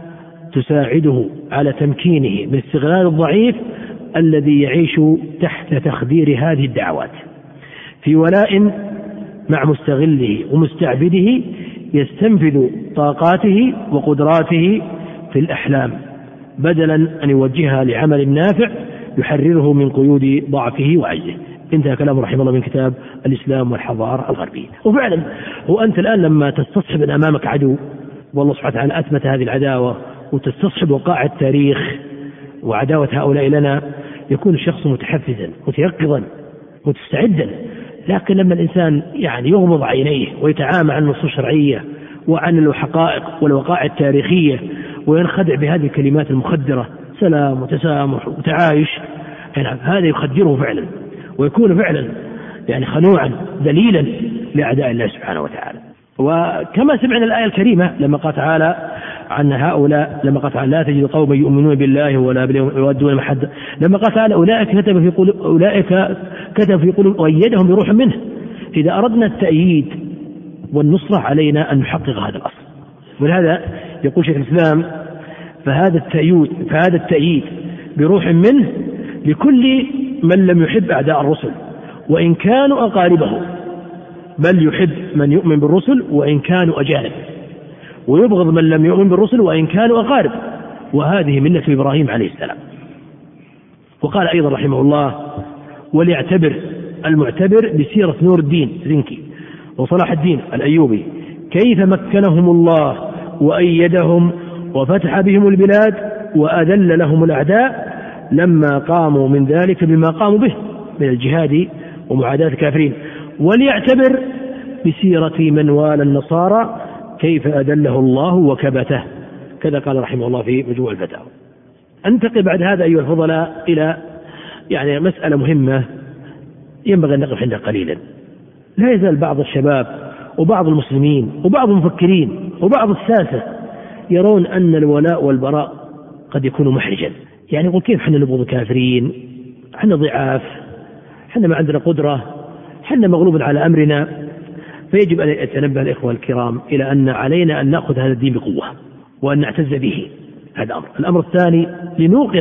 تساعده على تمكينه من استغلال الضعيف الذي يعيش تحت تخدير هذه الدعوات في ولاء مع مستغله ومستعبده يستنفذ طاقاته وقدراته في الأحلام بدلا أن يوجهها لعمل نافع يحرره من قيود ضعفه وعجزه. انتهى كلام رحمه الله من كتاب الإسلام والحضارة الغربية. وفعلا هو أنت الآن لما تستصحب أن أمامك عدو، والله سبحانه وتعالى أثبت هذه العداوة، وتستصحب وقائع التاريخ وعداوة هؤلاء لنا، يكون الشخص متحفزا متيقظا متستعدا. لكن لما الإنسان يعني يغمض عينيه ويتعامى عن النصوص الشرعية وعن الحقائق والوقائع التاريخية وينخدع بهذه الكلمات المخدرة سلام وتسامح وتعايش، يعني هذا يخدره فعلا ويكون فعلا يعني خنوعا ذليلا لأعداء الله سبحانه وتعالى. وكما سمعنا الآية الكريمة لما قال تعالى عن هؤلاء، لما قال تعالى: لا تجد قوما يؤمنون بالله ولا باليوم يودون محد، لما قال تعالى: أولئك كتب في قلوب أولئك كتب في قلوب وأيدهم بروح منه. إذا أردنا التأييد والنصرة علينا أن نحقق هذا الأصل. ولهذا يقول شيخ الإسلام: فهذا التأييد فهذا التأييد بروح منه لكل من لم يحب أعداء الرسل وإن كانوا أقاربه، بل يحب من يؤمن بالرسل وإن كانوا أجانب، ويبغض من لم يؤمن بالرسل وإن كانوا أقارب، وهذه منة إبراهيم عليه السلام. وقال أيضا رحمه الله: وليعتبر المعتبر بسيرة نور الدين زنكي وصلاح الدين الأيوبي كيف مكنهم الله وأيدهم وفتح بهم البلاد وأذل لهم الأعداء لما قاموا من ذلك بما قاموا به من الجهاد ومعاداة الكافرين. وليعتبر بسيرة من والى النصارى كيف أدله الله وكبته، كذا قال رحمه الله في مجموع الفتاوى. أنتقل بعد هذا أيها الفضلاء إلى يعني مسألة مهمة ينبغي أن نقف عندها قليلا. لا يزال بعض الشباب وبعض المسلمين وبعض المفكرين وبعض الساسة يرون أن الولاء والبراء قد يكون محرجا. يعني يقول كيف حنا نبغض الكافرين، حنا ضعاف، حنا ما عندنا قدرة، حنا مغلوب على أمرنا. فيجب أن يتنبه الإخوة الكرام إلى أن علينا أن نأخذ هذا الدين بقوة وأن نعتز به. هذا أمر. الأمر الثاني لنوقن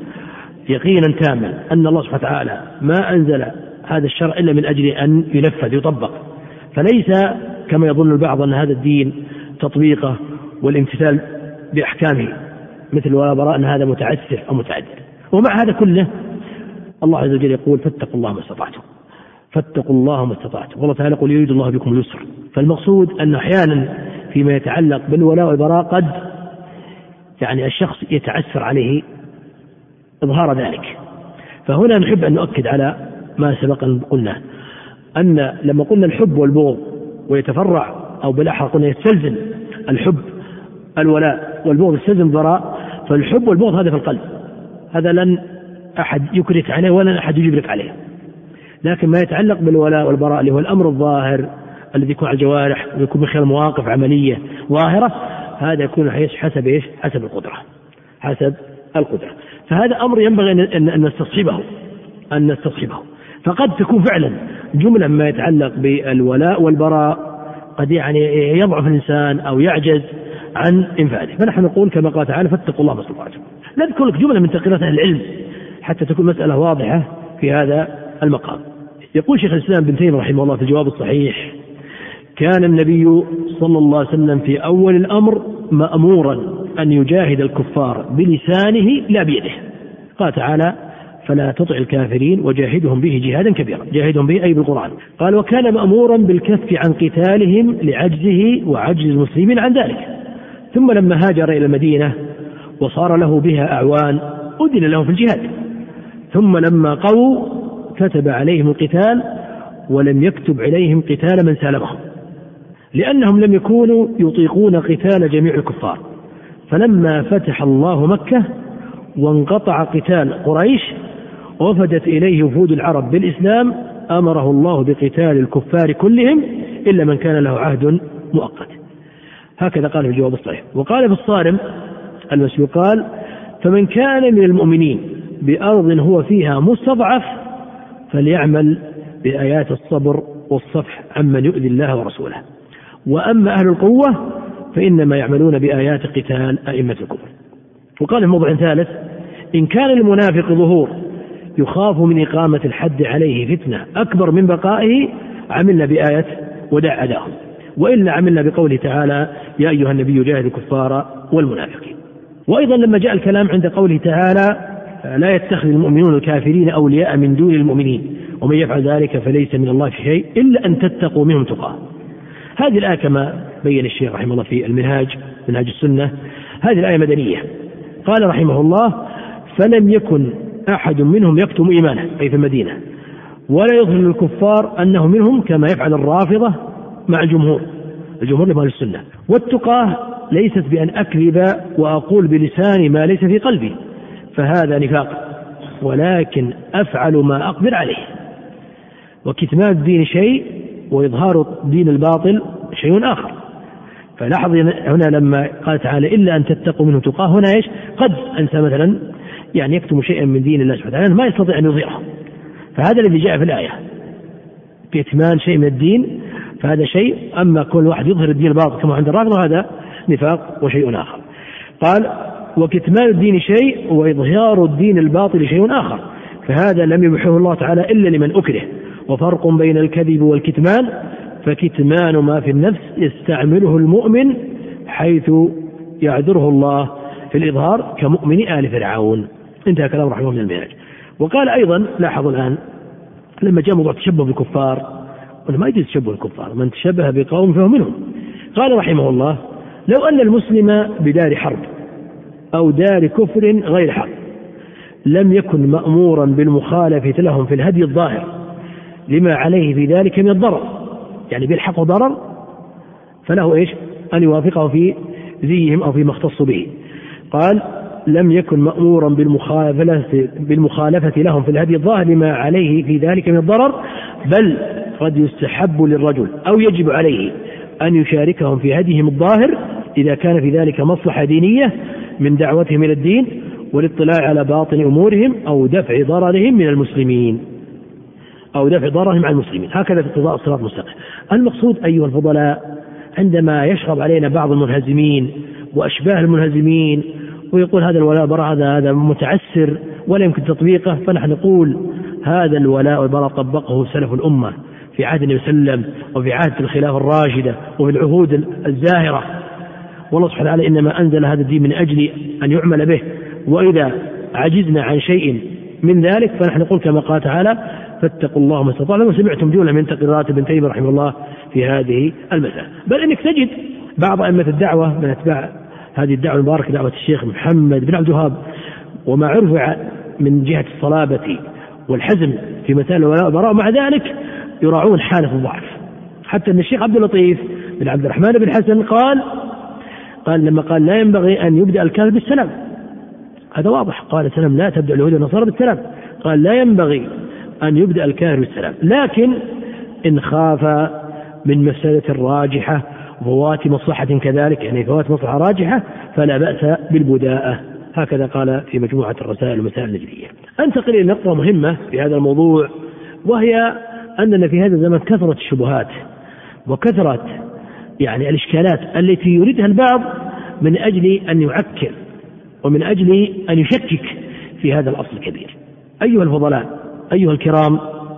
يقينا تاما أن الله سبحانه وتعالى ما أنزل هذا الشرع إلا من أجل أن ينفذ يطبق، فليس كما يظن البعض أن هذا الدين تطبيقه والامتثال بأحكامه مثل ولا براء أن هذا متعسف أو متعدد. ومع هذا كله الله عز وجل يقول فاتقوا الله ما استطعتم، فاتقوا الله ما استطعتم. والله تعالى يقول يريد الله بكم اليسر. فالمقصود أن أحيانا فيما يتعلق بالولاء والبراء قد يعني الشخص يتعسر عليه إظهار ذلك. فهنا نحب أن نؤكد على ما سبق أن قلنا، أن لما قلنا الحب والبغض ويتفرع أو بالأحرى قلنا يستلزم الحب الولاء والبغض يستلزم البراء، فالحب والبغض هذا في القلب، هذا لن أحد يكرك عليه ولا أحد يجبرك عليه. لكن ما يتعلق بالولاء والبراء اللي هو الأمر الظاهر الذي يكون على الجوارح ويكون من خلال مواقف عملية ظاهرة، هذا يكون حسب إيش؟ حسب القدرة، حسب القدرة. فهذا أمر ينبغي أن نستصحبه أن نستصحبه فقد تكون فعلا جملة ما يتعلق بالولاء والبراء قد يعني يضعف الإنسان أو يعجز عن إنفاذه. فنحن نقول كما قال تعالى فاتقوا الله ما استطعتم. نذكر لك جملة من تقريرات أهل العلم حتى تكون مسألة واضحة في هذا المقام. يقول شيخ الإسلام ابن تيمية رحمه الله في الجواب الصحيح: كان النبي صلى الله عليه وسلم في أول الأمر مأمورا أن يجاهد الكفار بلسانه لا بيده. قال تعالى: فلا تطع الكافرين وجاهدهم به جهادا كبيرا، جاهدهم به أي بالقرآن. قال: وكان مأمورا بالكف عن قتالهم لعجزه وعجز المسلمين عن ذلك. ثم لما هاجر إلى المدينة وصار له بها أعوان أذن له في الجهاد. ثم لما قووا كتب عليهم القتال ولم يكتب عليهم قتال من سالمهم، لأنهم لم يكونوا يطيقون قتال جميع الكفار. فلما فتح الله مكة وانقطع قتال قريش وفدت إليه وفود العرب بالإسلام أمره الله بقتال الكفار كلهم إلا من كان له عهد مؤقت. هكذا قال في الجواب الصحيح. وقال في الصارم المسلوق قال: فمن كان من المؤمنين بأرض هو فيها مستضعف فليعمل بآيات الصبر والصفح عمن يؤذي الله ورسوله، وأما أهل القوة فإنما يعملون بآيات قتال أئمة الكفر. وقال في موضع ثالث: إن كان المنافق ظهور يخاف من إقامة الحد عليه فتنة أكبر من بقائه عملنا بآية ودع أداهم، وإلا عملنا بقوله تعالى: يا أيها النبي جاهد الكفار والمنافقين. وأيضا لما جاء الكلام عند قوله تعالى: لا يتخذ المؤمنون الكافرين أولياء من دون المؤمنين ومن يفعل ذلك فليس من الله في شيء إلا أن تتقوا منهم تقاه. هذه الآية كما بين الشيخ رحمه الله في المنهاج منهاج السنة، هذه الآية مدنية. قال رحمه الله: فلم يكن أحد منهم يكتم إيمانه أي في المدينة ولا يظهر للكفار أنه منهم كما يفعل الرافضة مع الجمهور الجمهور لأهل السنة. والتقاه ليست بأن أكذب وأقول بلساني ما ليس في قلبي فهذا نفاق، ولكن أفعل ما أقدر عليه. وكتمان الدين شيء وإظهار دين الباطل شيء آخر. فلاحظ هنا لما قال تعالى: إلا أن تتقوا منه تقاه، هنا إيش؟ قد أنسى مثلا يعني يكتم شيئا من دين الله سبحانه وتعالى ما يستطيع أن يظهره، فهذا الذي جاء في الآية كتمان شيء من الدين، فهذا شيء. أما كل واحد يظهر الدين الباطل كما عند الرافضة هذا نفاق وشيء آخر. قال: وكتمان الدين شيء وإظهار الدين الباطل شيء آخر، فهذا لم يبحه الله تعالى إلا لمن أكره. وفرق بين الكذب والكتمان، فكتمان ما في النفس يستعمله المؤمن حيث يعذره الله في الإظهار كمؤمن آل فرعون. انتهى كلام رحمه الله من المنهاج. وقال أيضا: لاحظوا الآن لما جاء موضوع التشبه بالكفار، قال ما يجوز تشبه الكفار، من تشبه بقوم فهو منهم. قال رحمه الله: لو أن المسلم بدار حرب أو دار كفر غير حرب لم يكن مأمورا بالمخالفة لهم في الهدي الظاهر لما عليه في ذلك من الضرر، يعني بالحق ضرر، فله إيش؟ أن يوافقه في زيهم أو فيما اختص به. قال لم يكن مأمورا بالمخالفة, بالمخالفة لهم في الهدي الظاهر لما عليه في ذلك من الضرر، بل قد يستحب للرجل أو يجب عليه أن يشاركهم في هديهم الظاهر إذا كان في ذلك مصلحة دينية من دعوتهم إلى الدين والاطلاع على باطن أمورهم أو دفع ضررهم من المسلمين أو دفع ضررهم عن المسلمين. هكذا في اقتضاء الصراط المستقيم. المقصود أيها الفضلاء عندما يشرب علينا بعض المنهزمين وأشباه المنهزمين ويقول هذا الولاء براء هذا هذا متعسر ولا يمكن تطبيقه، فنحن نقول هذا الولاء والبراء طبقه سلف الأمة في عهد النبي صلى الله عليه وسلم وفي عهد الخلافة الراشدة وفي العهود الزاهرة. والله سبحانه وتعالى إنما أنزل هذا الدين من أجل أن يعمل به، وإذا عجزنا عن شيء من ذلك فنحن نقول كما قال تعالى فاتقوا الله ما استطعتم. وسمعتم جملة من تقريرات ابن تيمية رحمه الله في هذه المسألة. بل إنك تجد بعض أئمة الدعوة من أتباع هذه الدعوة المباركة دعوة الشيخ محمد بن عبد الوهاب وما عرف من جهة الصلابة والحزم في مسائل الولاء والبراء، مع ذلك يراعون حالة الضعف. حتى أن الشيخ عبد اللطيف بن عبد الرحمن بن حسن قال قال لما قال لا ينبغي أن يبدأ الكافر بالسلام، هذا واضح، قال السلام لا تبدأ اليهود والنصارى بالسلام، قال لا ينبغي أن يبدأ الكافر بالسلام، لكن إن خاف من مسألة راجحة وفوات مصلحة كذلك، يعني فوات مصلحة راجحة فلا بأس بالبداءة. هكذا قال في مجموعة الرسائل والمسائل النجدية. أنتقل إلى نقطة مهمة في هذا الموضوع، وهي أننا في هذا الزمن كثرت الشبهات وكثرت يعني الإشكالات التي يريدها البعض من أجل أن يعكر ومن أجل أن يشكك في هذا الأصل الكبير. أيها الفضلاء أيها الكرام،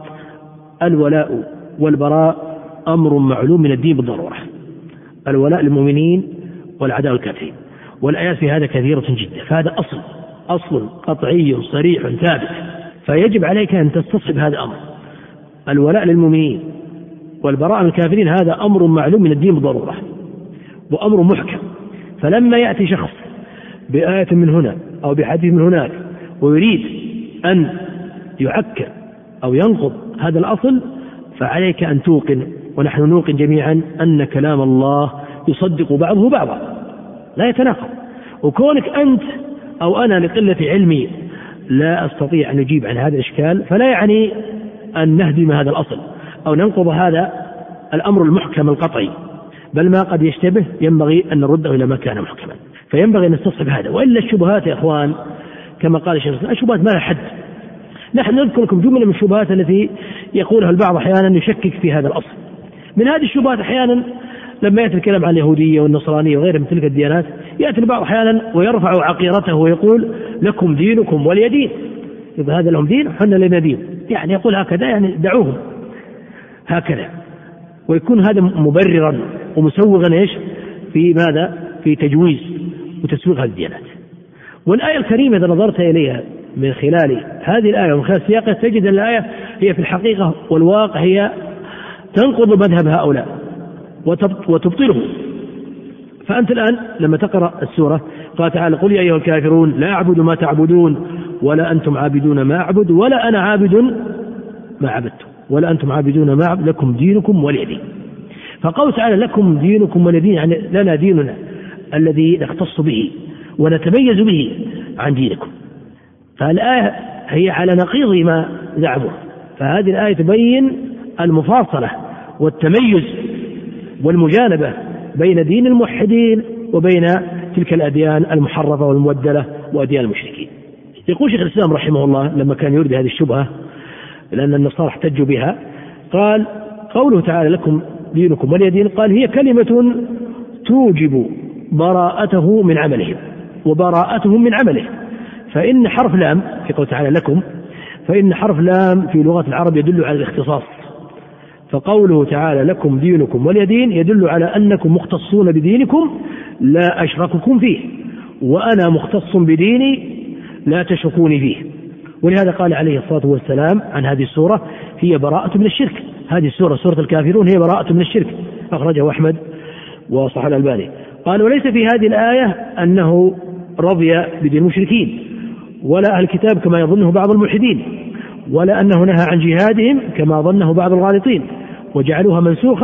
الولاء والبراء أمر معلوم من الدين بالضرورة، الولاء للمؤمنين والعداء الكافرين، والآيات في هذا كثيرة جدا، فهذا أصل أصل قطعي صريح ثابت، فيجب عليك أن تستصحب هذا الأمر. الولاء للمؤمنين والبراء من الكافرين هذا أمر معلوم من الدين بالضرورة وأمر محكم. فلما يأتي شخص بآية من هنا أو بحديث من هناك ويريد أن يعكر أو ينقض هذا الأصل فعليك أن توقن، ونحن نوقن جميعا أن كلام الله يصدق بعضه بعضا لا يتناقض. وكونك أنت أو أنا لقلة علمي لا أستطيع أن أجيب عن هذا الإشكال فلا يعني أن نهدم هذا الأصل أو ننقض هذا الأمر المحكم القطعي، بل ما قد يشتبه ينبغي أن نرده إلى ما كان محكما. فينبغي أن نستصحب هذا، وإلا الشبهات يا أخوان كما قال الشيخ الشبهات ما لها حد. نحن نذكر لكم جملة من الشبهات التي يقولها البعض أحيانا يشكك في هذا الأصل. من هذه الشبهات أحيانا لما يأتي الكلام عن اليهودية والنصرانية وغيرها من تلك الديانات يأتي البعض أحيانا ويرفع عقيرته ويقول لكم دينكم ولي دين، إذا هذا لهم دين حنا لنا دين، يعني يقول هكذا يعني دعوهم هكذا، ويكون هذا مبررا ومسوغا إيش في ماذا في تجويز وتسويق هذه الديانات. والآية الكريمة إذا نظرت إليها من خلال هذه الآية ومن خلال سياقها تجد أن الآية هي في الحقيقة والواقع هي تنقض مذهب هؤلاء وتبطله. فأنت الآن لما تقرأ السورة قال تعالى قل يا أيها الكافرون لا أعبد ما تعبدون ولا أنتم عابدون ما أعبد ولا أنا عابد ما عبدتم ولا أنتم عابدون ما عبد لكم دينكم ولي دين. فقول تعالى لكم دينكم ولي دين يعني لنا ديننا الذي نختص به ونتميز به عن دينكم. فالآية هي على نقيض ما زعموا، فهذه الآية تبين المفاصلة والتميز والمجانبة بين دين الموحدين وبين تلك الأديان المحرفة والمبدلة وأديان المشركين. يقول شيخ الإسلام رحمه الله لما كان يرد هذه الشبهة لأن النصارى احتجوا بها قال قوله تعالى لكم دينكم ولي دين قال هي كلمة توجب براءته من عملهم وبراءتهم من عمله. فإن حرف لام في قوله تعالى لكم فإن حرف لام في لغة العرب يدل على الاختصاص، فقوله تعالى لكم دينكم ولي دين يدل على أنكم مختصون بدينكم لا أشرككم فيه وأنا مختص بديني لا تشركوني فيه. ولهذا قال عليه الصلاة والسلام عن هذه السورة هي براءة من الشرك. هذه السورة سورة الكافرون هي براءة من الشرك، أخرجه أحمد وصححه الألباني. قال وليس في هذه الآية أنه رضي بدين المشركين ولا أهل الكتاب كما يظنه بعض الملحدين، ولا أنه نهى عن جهادهم كما ظنه بعض الغالطين وجعلوها منسوخة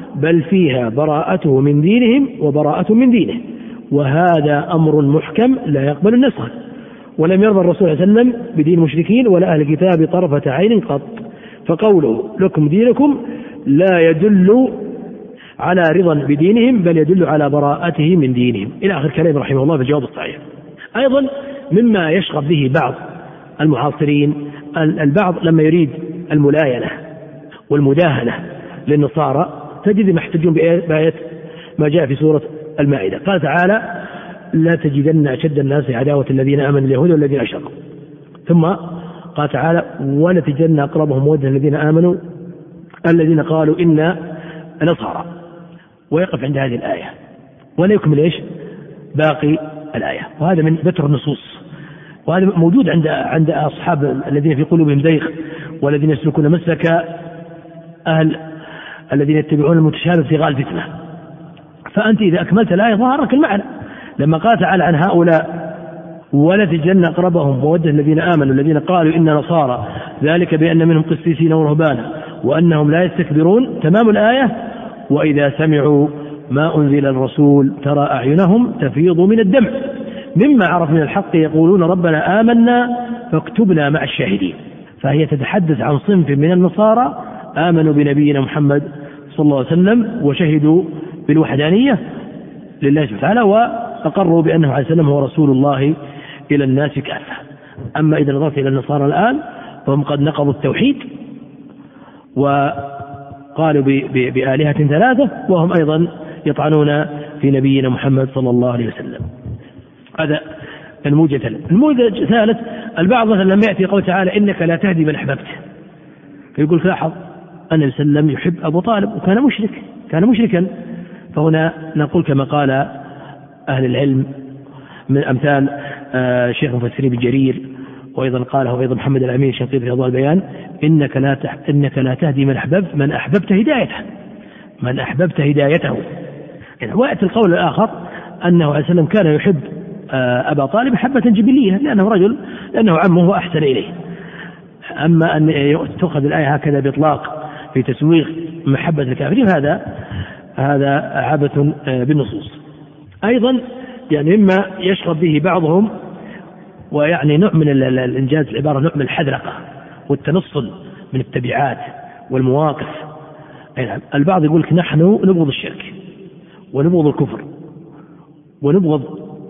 بل فيها براءته من دينهم وبراءة من دينه، وهذا أمر محكم لا يقبل النسخ. ولم يرضى الرسول صلى الله عليه وسلم بدين المشركين ولا أهل الكتاب طرفة عين قط، فقوله لكم دينكم لا يدل على رضا بدينهم بل يدل على براءته من دينهم، إلى آخر كلام رحمه الله في الجواب الصحيح. أيضا مما يشغب به بعض المعاصرين البعض لما يريد الملاينة والمداهنة للنصارى تجد محتجون بآية ما جاء في سورة المائدة، قال تعالى لا تجدن أشد الناس عداوة الذين آمنوا اليهود والذين أشركوا، ثم قال تعالى ولا تجدن أقربهم مودة الذين آمنوا الذين قالوا إنا نصارى، ويقف عند هذه الآية ولا يكمل إيش باقي الآية. وهذا من بتر النصوص، وهذا موجود عند عند أصحاب الذين في قلوبهم زيغ والذين يسلكون مسلك أهل الذين يتبعون المتشابه ابتغاء الفتنة. فأنت إذا أكملت الآية ظهر لك المعنى. لما قال تعالى عن هؤلاء ولا تجدن أقربهم مودة الذين آمنوا الذين قالوا إن نصارى ذلك بأن منهم قسيسين ورهبانا وأنهم لا يستكبرون، تمام الآية وإذا سمعوا ما أنزل الرسول ترى أعينهم تفيض من الدمع مما عرف من الحق يقولون ربنا آمنا فاكتبنا مع الشاهدين. فهي تتحدث عن صنف من النصارى آمنوا بنبينا محمد صلى الله عليه وسلم وشهدوا بالوحدانية لله سبحانه وتعالى وأقروا بأنه عليه السلام هو رسول الله إلى الناس كافة. أما إذا نظرت إلى النصارى الآن فهم قد نقضوا التوحيد وقالوا بآلهة ثلاثة وهم أيضا يطعنون في نبينا محمد صلى الله عليه وسلم. هذا الموجة ثالث. الموجة ثالث البعض مثلا لما يأتي قول تعالى إنك لا تهدي من أحببت، فيقول لاحظ أن النبي صلى الله عليه وسلم يحب أبو طالب وكان مشرك كان مشركا. فهنا نقول كما قال أهل العلم من أمثال آه شيخ مفسرين بالجرير وأيضا قاله أيضا محمد الأمين شنقيطي في أضواء البيان إنك لا تح... إنك لا تهدي من أحببت من أحببت هدايته من أحببت هدايته. يعني وقت القول الآخر أنه عليه السلام كان يحب آه أبا طالب محبة جبلية لأنه رجل لأنه عمه وأحسن إليه. أما أن تأخذ الآية هكذا بإطلاق في تسويغ محبة الكافرين هذا هذا عبث بالنصوص. أيضا يعني مما يشغب به بعضهم ويعني نوع من الإنجاز العبارة نوع من الحذرقة والتنصل من التبعات والمواقف. يعني البعض يقول لك نحن نبغض الشرك ونبغض الكفر ونبغض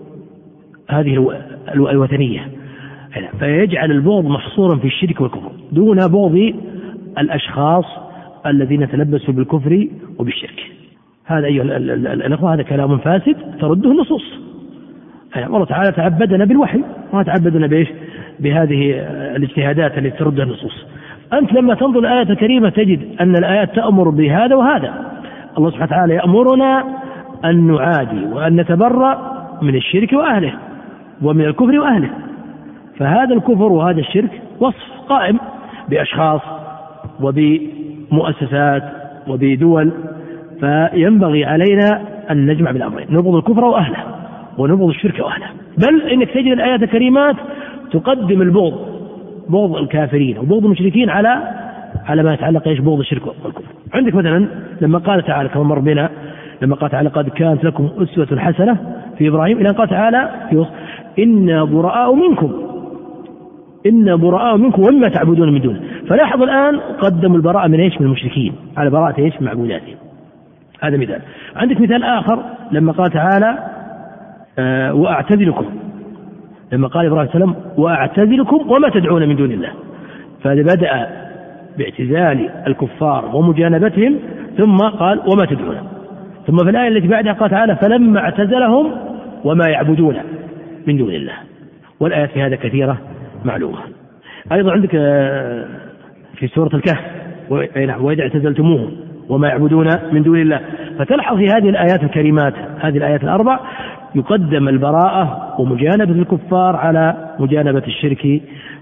هذه الوثنية، فيجعل البغض محصورا في الشرك والكفر دون بغض الأشخاص الذين تلبسوا بالكفر وبالشرك. هذا أيها الأخوة هذا كلام فاسد ترده النصوص. يعني الله تعالى تعبدنا بالوحي وما تعبدنا بإيش بهذه الاجتهادات التي تردها النصوص. أنت لما تنظر الآية الكريمة تجد أن الآيات تأمر بهذا وهذا. الله سبحانه وتعالى يأمرنا أن نعادي وأن نتبرأ من الشرك وأهله ومن الكفر وأهله. فهذا الكفر وهذا الشرك وصف قائم بأشخاص وبمؤسسات وبدول، فينبغي علينا أن نجمع بالأمرين نبغض الكفر وأهله ونبغض الشرك وأهله. بل إنك تجد الآيات الكريمات تقدم البغض بغض الكافرين وبغض المشركين على على ما يتعلق ايش بغض الشرك والكفر. عندك مثلا لما قال تعالى كما مر بنا لما قال تعالى قد كانت لكم أسوة حسنة في إبراهيم إلى قال تعالى في وصف إنا براء منكم إنا براء منكم ومما تعبدون من دونه. فلاحظ الآن قدموا البراءة من ايش من المشركين على براءة ايش معبوداتهم. هذا مثال. عندك مثال آخر لما قال تعالى آه وأعتزلكم لما قال إبراهيم السلام وأعتزلكم وما تدعون من دون الله، فبدأ باعتزال الكفار ومجانبتهم ثم قال وما تدعون. ثم في الآية التي بعدها قال تعالى فلما اعتزلهم وما يعبدون من دون الله. والآيات في هذا كثيرة معلومة. أيضا عندك في سورة الكهف وإذا اعتزلتموهم وما يعبدون من دون الله. فتلحظ في هذه الآيات الكريمات هذه الآيات الأربع يقدم البراءة ومجانبة الكفار على مجانبة الشرك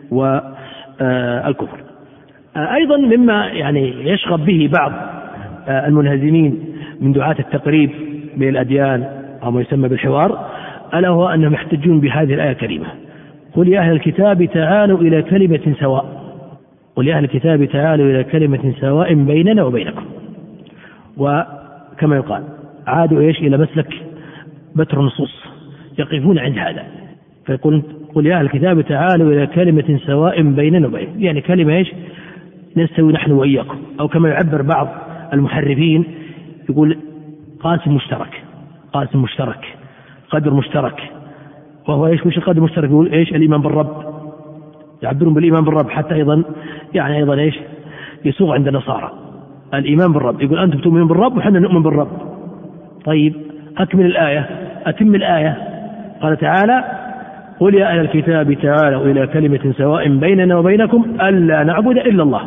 والكفر. أيضا مما يعني يشغب به بعض المنهزمين من دعاة التقريب بين الأديان أو ما يسمى بالحوار ألا هو أنهم يحتجون بهذه الآية الكريمة قل يا أهل الكتاب تعالوا إلى كلمة سواء قل يا أهل الكتاب تعالوا إلى كلمة سواء بيننا وبينكم. كما يقال عادوا إيش إلى مسلك بتر النصوص، يقفون عند هذا فيقول قل يا أهل الكتاب تعالوا إلى كلمة سواء بيننا وبينكم، يعني كلمة إيش نستوي نحن وإياكم، أو كما يعبر بعض المحرفين يقول قاسم مشترك، قاسم مشترك، قدر مشترك، وهو إيش وش القدر المشترك؟ يقول إيش الإيمان بالرب، يعبرون بالإيمان بالرب حتى أيضا يعني أيضا إيش يسوغ عند النصارى الإيمان بالرب، يقول أنتم تؤمنون بالرب وحنا نؤمن بالرب. طيب أكمل الآية، أتم الآية. قال تعالى قل يا أهل الكتاب تعالوا إلى كلمة سواء بيننا وبينكم ألا نعبد إلا الله،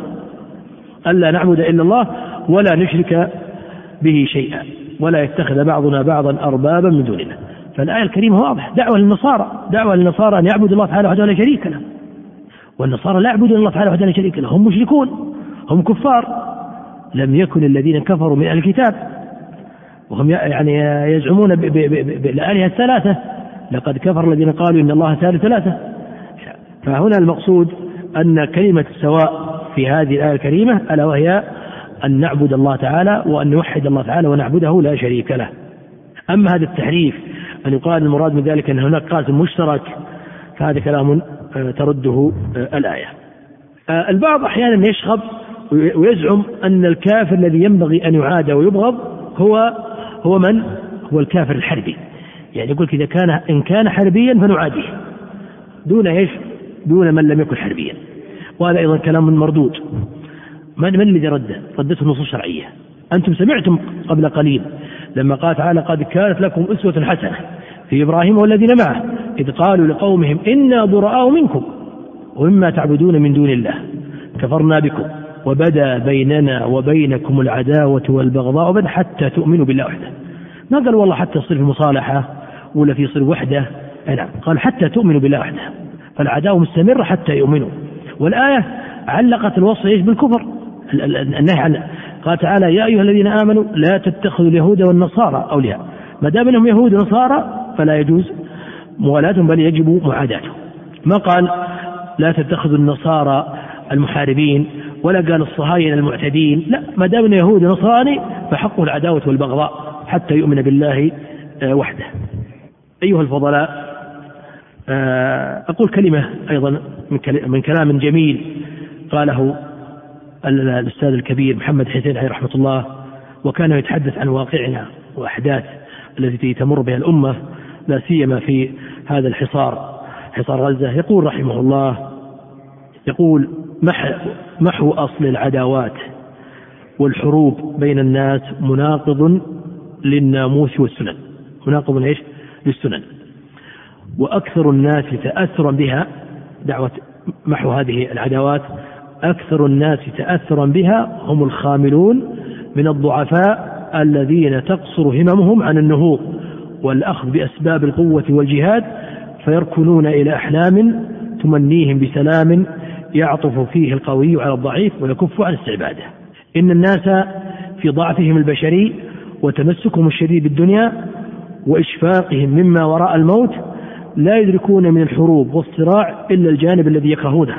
ألا نعبد إلا الله ولا نشرك به شيئا ولا يتخذ بعضنا بعضا أربابا من دون الله. فالآية الكريمة واضحة، دعوة للنصارى، دعوة للنصارى أن يعبدوا الله تعالى وحده لا شريك له، والنصارى لا يعبدون الله تعالى وحده لا شريك له، هم مشركون، هم كفار، لم يكن الذين كفروا من أهل الكتاب وهم يعني يزعمون بالآلهة الثلاثة، لقد كفر الذين قالوا إن الله ثالث ثلاثة. فهنا المقصود أن كلمة السواء في هذه الآية الكريمة ألا وهي أن نعبد الله تعالى وأن نوحد الله تعالى ونعبده لا شريك له. أما هذا التحريف أن يقال المراد من ذلك أن هناك قاسم مشترك فهذا كلام ترده الآية. البعض أحيانا يشغب ويزعم أن الكافر الذي ينبغي أن يعاد ويبغض هو هو من هو الكافر الحربي، يعني يقول إذا كان إن كان حربيا فنعاديه دون إيش دون من لم يكن حربيا، وهذا أيضا كلام مردود. من من الذي رده؟ ردته النصوص الشرعية. أنتم سمعتم قبل قليل لما قال تعالى قد كانت لكم أسوة حسنة في إبراهيم والذين معه إذ قالوا لقومهم إنا براء منكم ومما تعبدون من دون الله كفرنا بكم وبدا بيننا وبينكم العداوة والبغضاء وبدا حتى تؤمنوا بالله وحده. ما قال والله حتى يصير في مصالحة ولا في يصير وحدة، نعم قال حتى تؤمنوا بالله وحده، فالعداوة مستمرة حتى يؤمنوا. والآية علقت الوصف ايش بالكفر، النهي عنه. قال تعالى يا أيها الذين آمنوا لا تتخذوا اليهود والنصارى أولياء، ما دام انهم يهود ونصارى فلا يجوز موالاتهم بل يجب معاداتهم. ما قال لا تتخذوا النصارى المحاربين ولا قال الصهاينة المعتدين، لا، ما دام انه يهود ونصراني فحقه العداوة والبغضاء حتى يؤمن بالله وحده. أيها الفضلاء، أقول كلمة أيضا من كلام جميل قاله الأستاذ الكبير محمد حسين عليه رحمة الله، وكان يتحدث عن واقعنا وأحداث التي تمر بها الأمة لا سيما في هذا الحصار، حصار غزة. يقول رحمه الله، يقول محو أصل العداوات والحروب بين الناس مناقض للناموس والسنن، مناقض إيش؟ للسنن، وأكثر الناس تأثرا بها، دعوة محو هذه العداوات أكثر الناس تأثرا بها هم الخاملون من الضعفاء الذين تقصر هممهم عن النهوض والأخذ بأسباب القوة والجهاد، فيركنون إلى أحلام تمنيهم بسلام يعطف فيه القوي على الضعيف ويكف عن استعباده. إن الناس في ضعفهم البشري وتمسكهم الشديد بالدنيا وإشفاقهم مما وراء الموت لا يدركون من الحروب والصراع إلا الجانب الذي يكرهونه.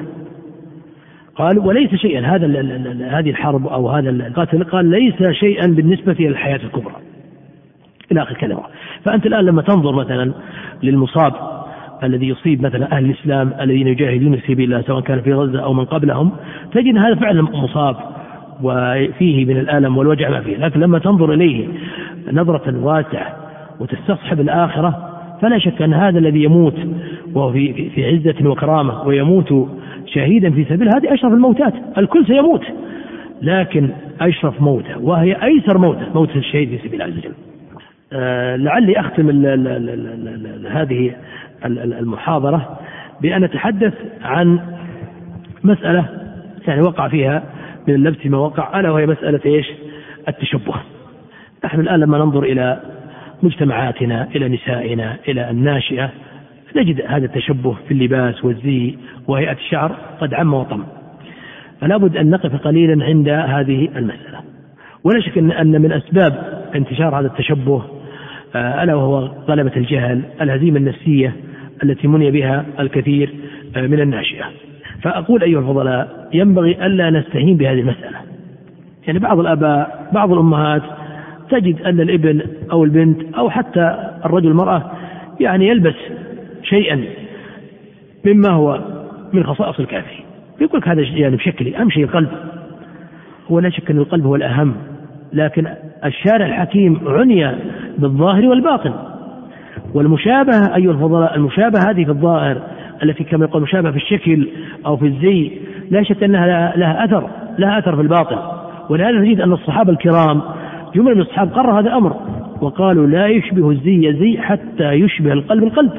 قال وليس شيئا هذا هذه الحرب أو هذا القتل، قال ليس شيئا بالنسبة إلى الحياة الكبرى إلى آخر كلمة. فأنت الآن لما تنظر مثلا للمصاب الذي يصيب مثلا أهل الإسلام الذين يجاهدون في سبيل الله سواء كان في غزة أو من قبلهم، تجد هذا فعلا مصاب وفيه من الألم والوجع ما فيه، لكن لما تنظر إليه نظرة واسعة وتستصحب الآخرة فلا شك أن هذا الذي يموت وهو في في عزة وكرامة ويموت شهيدا في سبيل هذه أشرف الموتات، الكل سيموت، لكن أشرف موتة وهي أيسر موتة موت الشهيد في سبيل الله عز وجل. آه لعلي أختم ال ال ال ال ال هذه المحاضرة بأن أتحدث عن مسألة يعني وقع فيها من اللبس ما وقع، ألا وهي مسألة إيش؟ التشبه. نحن الآن لما ننظر إلى مجتمعاتنا، إلى نسائنا، إلى الناشئة، نجد هذا التشبه في اللباس والزي وهيئة الشعر قد عم وطم، فلا بد أن نقف قليلا عند هذه المسألة. ولا شك أن من أسباب انتشار هذا التشبه ألا وهو غلبة الجهل، الهزيمة النفسية التي مني بها الكثير من الناشئة. فأقول أيها الفضلاء ينبغي ألا نستهين بهذه المسألة. يعني بعض الآباء بعض الأمهات تجد أن الابن أو البنت أو حتى الرجل المرأة يعني يلبس شيئا مما هو من خصائص الكافر، يقول لك هذا يعني بشكل أهم شيء القلب. هو لا شك أن القلب هو الأهم، لكن الشارع الحكيم عني بالظاهر والباطن. والمشابهة أيها الفضلاء، المشابهة هذه في الظاهر التي كما يقول مشابهة في الشكل أو في الزي، لا شك أنها لها أثر لها أثر في الباطن. ولهذا نجد أن الصحابة الكرام جملة من الصحابة قرروا هذا الأمر وقالوا لا يشبه الزي زي حتى يشبه القلب القلب.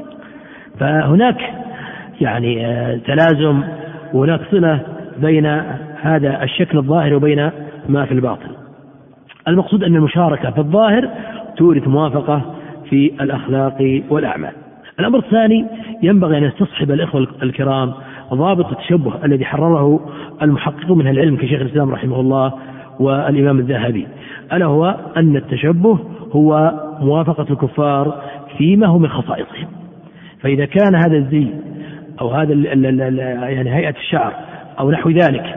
فهناك يعني تلازم وهناك صلة بين هذا الشكل الظاهر وبين ما في الباطن. المقصود أن المشاركة في الظاهر تورث موافقة في الأخلاق والأعمال. الأمر الثاني ينبغي أن يستصحب الإخوة الكرام ضابط التشبه الذي حرره المحققون من العلم كشيخ الإسلام رحمه الله والإمام الذهبي، ألا هو أن التشبه هو موافقة الكفار فيما هو من خصائصهم. فإذا كان هذا الزي أو هذا ال ال ال يعني هيئة الشعر أو نحو ذلك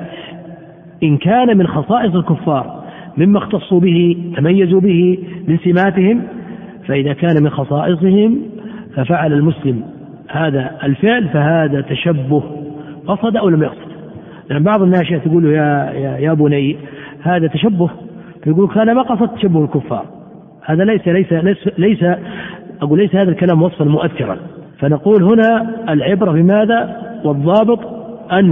إن كان من خصائص الكفار مما اختصوا به تميزوا به من سماتهم، فإذا كان من خصائصهم ففعل المسلم هذا الفعل فهذا تشبه، قصد أو لم يقصد. لأن بعض الناس تقول له يا, يا, يا بني هذا تشبه، فيقول أنا ما قصدت تشبه الكفار. هذا ليس ليس ليس, ليس أقول ليس هذا الكلام وصفا مؤثرا. فنقول هنا العبرة بماذا؟ والضابط أن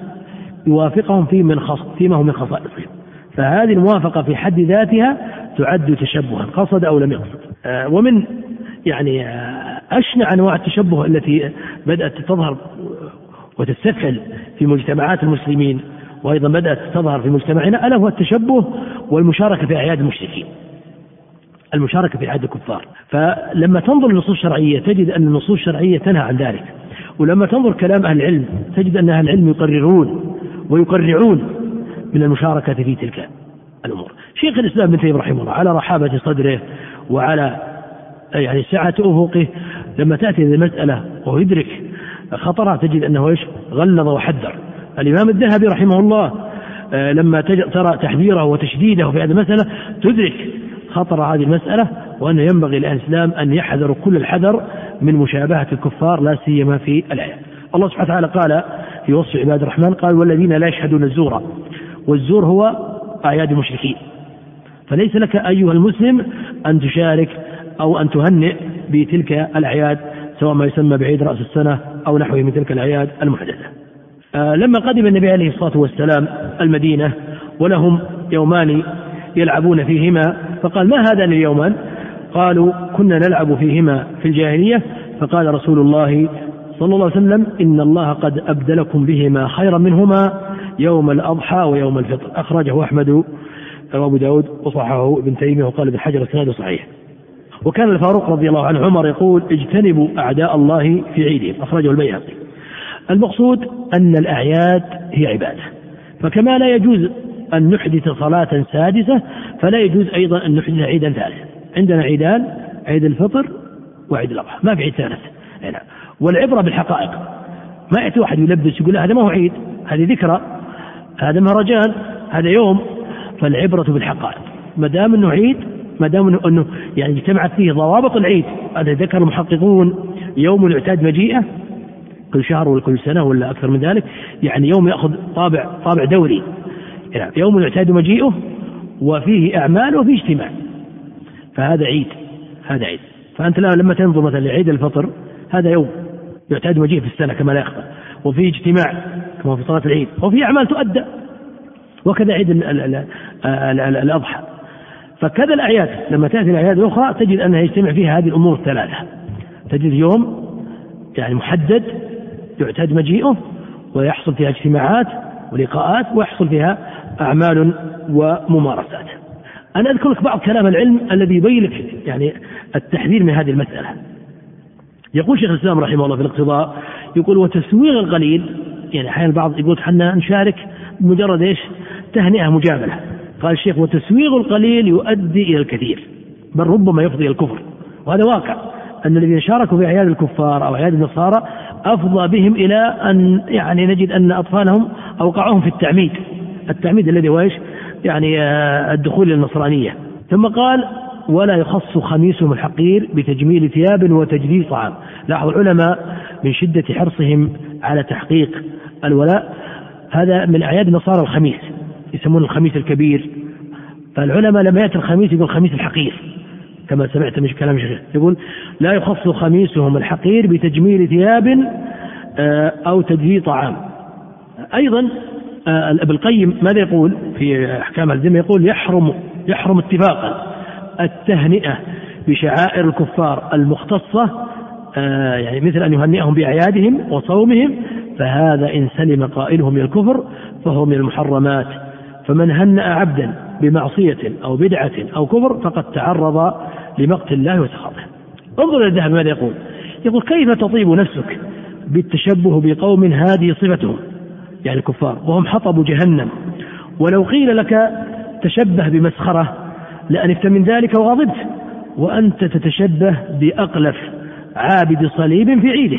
يوافقهم في من خص فيما هو من خصائصهم، فهذه الموافقة في حد ذاتها تعد تشبها قصد أو لم يقصد. آه ومن يعني آه أشنع أنواع التشبه التي بدأت تظهر وتستفحل في مجتمعات المسلمين وأيضا بدأت تظهر في مجتمعنا، ألا هو التشبه والمشاركة في أعياد المشركين، المشاركة في أعياد الكفار. فلما تنظر للنصوص الشرعية تجد أن النصوص الشرعية تنهى عن ذلك، ولما تنظر كلام أهل العلم تجد أن أهل العلم يقررون ويقرعون من المشاركة في تلك الأمور. شيخ الإسلام ابن تيمية رحمه الله على رحابة صدره وعلى يعني سعة أفقه لما تأتي هذه المسألة وهو يدرك خطرها تجد أنه إيش غلظ وحذر. الإمام الذهبي رحمه الله لما ترى تحذيره وتشديده في هذه المسألة تدرك خطر هذه المسألة، وأنه ينبغي لأهل الإسلام أن يحذروا كل الحذر من مشابهة الكفار لا سيما في الآيات. الله سبحانه وتعالى قال في وصف عباد الرحمن قال والذين لا يشهدون الزور، والزور هو أعياد المشركين. فليس لك أيها المسلم أن تشارك أو أن تهنئ بتلك الأعياد سواء ما يسمى بعيد رأس السنة أو نحوه من تلك الأعياد المحدثة. آه لما قدم النبي عليه الصلاة والسلام المدينة ولهم يومان يلعبون فيهما فقال ما هذان اليومان؟ قالوا كنا نلعب فيهما في الجاهلية. فقال رسول الله صلى الله عليه وسلم إن الله قد أبدلكم بهما خيرا منهما يوم الأضحى ويوم الفطر. أخرجه أحمد وأبو داود وصححه ابن تيمية وقال ابن حجر السناد صحيح. وكان الفاروق رضي الله عنه عمر يقول اجتنبوا أعداء الله في عيدهم، أخرجه البيهقي. المقصود أن الأعياد هي عبادة، فكما لا يجوز أن نحدث صلاة سادسة فلا يجوز أيضا أن نحدث عيدا ثالثا. عندنا عيدان، عيد الفطر وعيد الأضحى، ما في عيد ثالث. والعبرة بالحقائق، ما يأتي واحد يلبس يقول هذا ما هو عيد، هذه ذكرى، هذا مهرجان، هذا يوم. فالعبرة بالحقائق، ما دام أنه عيد، ما دام أنه, أنه يعني اجتمعت فيه ضوابط العيد. هذا ذكر المحققون يوم يعتاد مجيئه كل شهر ولا كل سنة ولا أكثر من ذلك، يعني يوم يأخذ طابع طابع دوري، يعني يوم يعتاد مجيئه وفيه أعمال وفيه اجتماع، فهذا عيد، هذا عيد. فأنت لما تنظر مثلا لعيد الفطر هذا يوم يعتاد مجيئه في السنة كما لا يخفى، وفيه اجتماع كما في صلاة العيد، وفيه أعمال تؤدى، وكذا عيد الأضحى. فكذا الأعياد لما تأتي الأعياد الأخرى تجد أنها يجتمع فيها هذه الأمور الثلاثة. تجد يوم يعني محدد يعتاد مجيئه ويحصل فيها اجتماعات ولقاءات ويحصل فيها أعمال وممارسات. أنا أذكر لك بعض كلام العلم الذي يبين لك يعني التحذير من هذه المسألة. يقول شيخ الإسلام رحمه الله في الاقتضاء يقول وتسويغ القليل، يعني أحيانا البعض يقول حنا نشارك مجرد إيش تهنئة مجاملة. قال الشيخ وتسويغ القليل يؤدي إلى الكثير بل ربما يفضي إلى الكفر. وهذا واقع أن الذين شاركوا في أعياد الكفار أو أعياد النصارى أفضى بهم إلى أن يعني نجد أن أطفالهم أوقعوهم في التعميد، التعميد الذي هو إيش يعني الدخول إلى النصرانية. ثم قال ولا يخص خميسهم الحقير بتجميل ثياب وتجديد طعام. لاحظوا العلماء من شدة حرصهم على تحقيق الولاء، هذا من أعياد النصارى الخميس، يسمون الخميس الكبير، فالعلماء لما يأتي الخميس يقول الخميس الحقير كما سمعت من كلام الشيخ، يقول لا يخص خميسهم الحقير بتجميل ثياب أو تجديد طعام. أيضا ابن القيم ماذا يقول في أحكام الذمة؟ يقول يحرم يحرم اتفاقا التهنئة بشعائر الكفار المختصة، يعني مثل أن يهنئهم بأعيادهم وصومهم، فهذا إن سلم قائله من الكفر فهو من المحرمات. فمن هنأ عبدا بمعصية أو بدعة أو كفر فقد تعرض لمقت الله وسخطه. انظر إلى الذهب ماذا يقول؟ يقول كيف تطيب نفسك بالتشبه بقوم هذه صفتهم، يعني الكفار، وهم حطب جهنم، ولو قيل لك تشبه بمسخرة لأنفت من ذلك وغضبت، وأنت تتشبه بأقلف عابد صليب في عيده،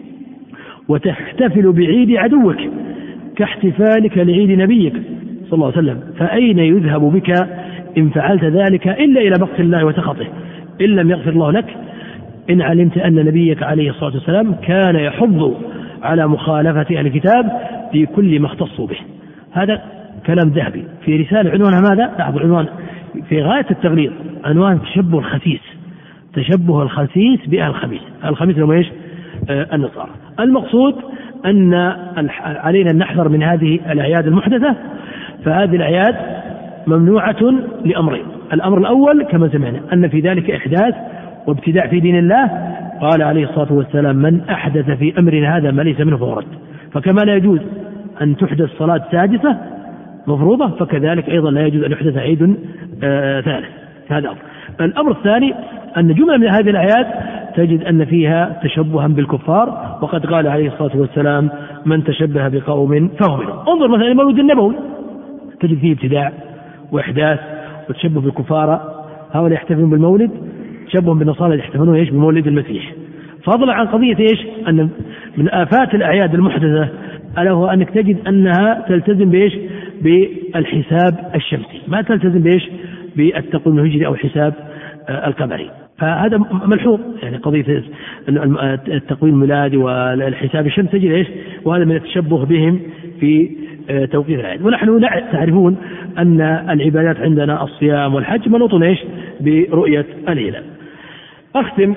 وتحتفل بعيد عدوك كاحتفالك لعيد نبيك صلى الله عليه وسلم، فأين يذهب بك إن فعلت ذلك إلا إلى مقت الله وسخطه إن لم يغفر الله لك، إن علمت أن نبيك عليه الصلاة والسلام كان يحض على مخالفة أهل الكتاب في كل ما اختصوا به. هذا كلام ذهبي في رسالة عنوانها ماذا؟ لاحظوا العنوان في غاية التغليظ، عنوان تشبه الخسيس، تشبه الخسيس بأهل الخميس. الخميس هم ايش؟ آه النصارى. المقصود أن علينا أن نحذر من هذه الأعياد المحدثة، فهذه الأعياد ممنوعة لأمرين. الأمر الأول كما سمعنا أن في ذلك إحداث وابتداع في دين الله، قال عليه الصلاة والسلام من أحدث في أمرنا هذا ما ليس منه فهو رد. فكما لا يجوز أن تحدث صلاة سادسة مفروضة، فكذلك أيضا لا يجوز أن يحدث عيد آه ثالث. هذا أمر. الأمر الثاني أن جملة من هذه الآيات تجد أن فيها تشبها بالكفار، وقد قال عليه الصلاة والسلام من تشبه بقوم فهو منهم. انظر مثلا المولد النبوي تجد فيه ابتداع وإحداث وتشبه بالكفار، هؤلاء يحتفلون بالمولد، تشبههم بالنصارى يحتفلون ايش؟ بمولد المسيح. فضلا عن قضية ايش؟ أن من آفات الأعياد المحدثة ألا هو أنك تجد أنها تلتزم بايش؟ بالحساب الشمسي، ما تلتزم بايش؟ بالتقويم الهجري أو الحساب القمري. فهذا ملحوظ، يعني قضية التقويم الميلادي والحساب الشمسي تجد ايش؟ وهذا من التشبه بهم في توقيت العيد. ونحن تعرفون أن العبادات عندنا الصيام والحج منوط ايش؟ برؤية الهلال. أختم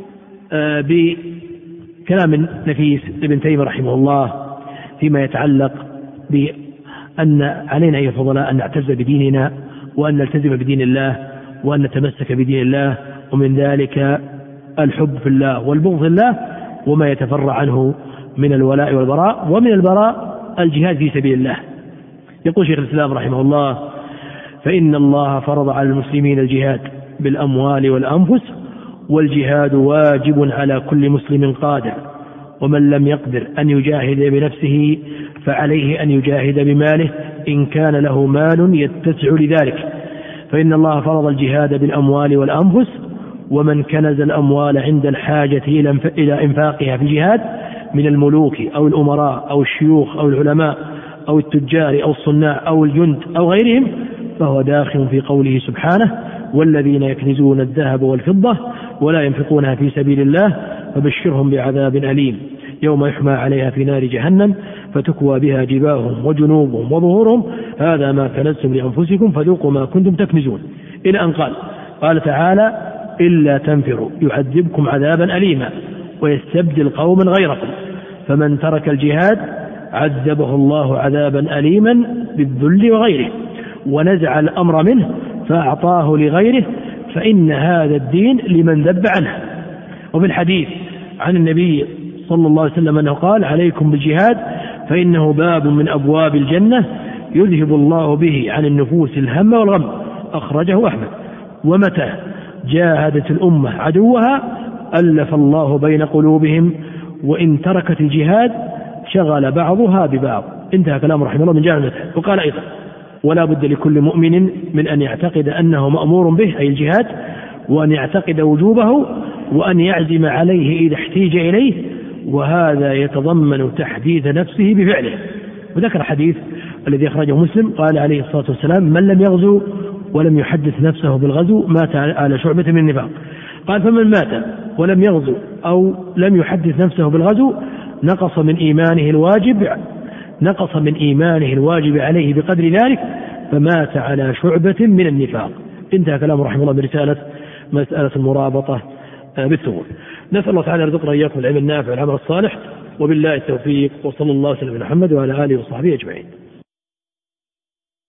بكلام نفيس ابن تيمية رحمه الله فيما يتعلق بأن علينا أيها الفضلاء أن نعتز بديننا وأن نلتزم بدين الله وأن نتمسك بدين الله، ومن ذلك الحب في الله والبغض في الله وما يتفرع عنه من الولاء والبراء، ومن البراء الجهاد في سبيل الله. يقول شيخ الإسلام رحمه الله فإن الله فرض على المسلمين الجهاد بالأموال والأنفس، والجهاد واجب على كل مسلم قادر، ومن لم يقدر أن يجاهد بنفسه فعليه أن يجاهد بماله إن كان له مال يتسع لذلك، فإن الله فرض الجهاد بالأموال والأنفس، ومن كنز الأموال عند الحاجة إلى إنفاقها في الجهاد من الملوك أو الأمراء أو الشيوخ أو العلماء أو التجار أو الصناع أو الجند أو غيرهم فهو داخل في قوله سبحانه والذين يكنزون الذهب والفضة ولا ينفقونها في سبيل الله فبشرهم بعذاب أليم يوم يحمى عليها في نار جهنم فتكوى بها جباههم وجنوبهم وظهورهم هذا ما كنزتم لأنفسكم فذوقوا ما كنتم تكنزون، إلى أن قال قال تعالى إلا تنفروا يعذبكم عذابا أليما ويستبدل قوما غيركم، فمن ترك الجهاد عذبه الله عذابا أليما بالذل وغيره، ونزع الأمر منه فأعطاه لغيره، فإن هذا الدين لمن ذب عنه. وفي الحديث عن النبي صلى الله عليه وسلم أنه قال عليكم بالجهاد فإنه باب من أبواب الجنة يذهب الله به عن النفوس الهم والغم، أخرجه أحمد. ومتى جاهدت الأمة عدوها ألف الله بين قلوبهم، وإن تركت الجهاد شغل بعضها ببعض. انتهى كلام رحمه الله من جانب. وقال أيضا ولا بد لكل مؤمن من أن يعتقد أنه مأمور به أي الجهاد، وأن يعتقد وجوبه، وأن يعزم عليه إذا احتيج إليه، وهذا يتضمن تحديث نفسه بفعله. وذكر حديث الذي أخرجه مسلم قال عليه الصلاة والسلام من لم يغزو ولم يحدث نفسه بالغزو مات على شعبة من النفاق. قال فمن مات ولم يغزو أو لم يحدث نفسه بالغزو نقص من إيمانه الواجب نقص من إيمانه الواجب عليه بقدر ذلك فمات على شعبة من النفاق. انتهى كلام رحمه الله برسالة مسألة المرابطة بالثبوت. نسأل الله تعالى يرزقنا إياكم العلم النافع والعمل الصالح، وبالله التوفيق، وصلى الله وسلم على محمد وعلى آله وصحبه أجمعين.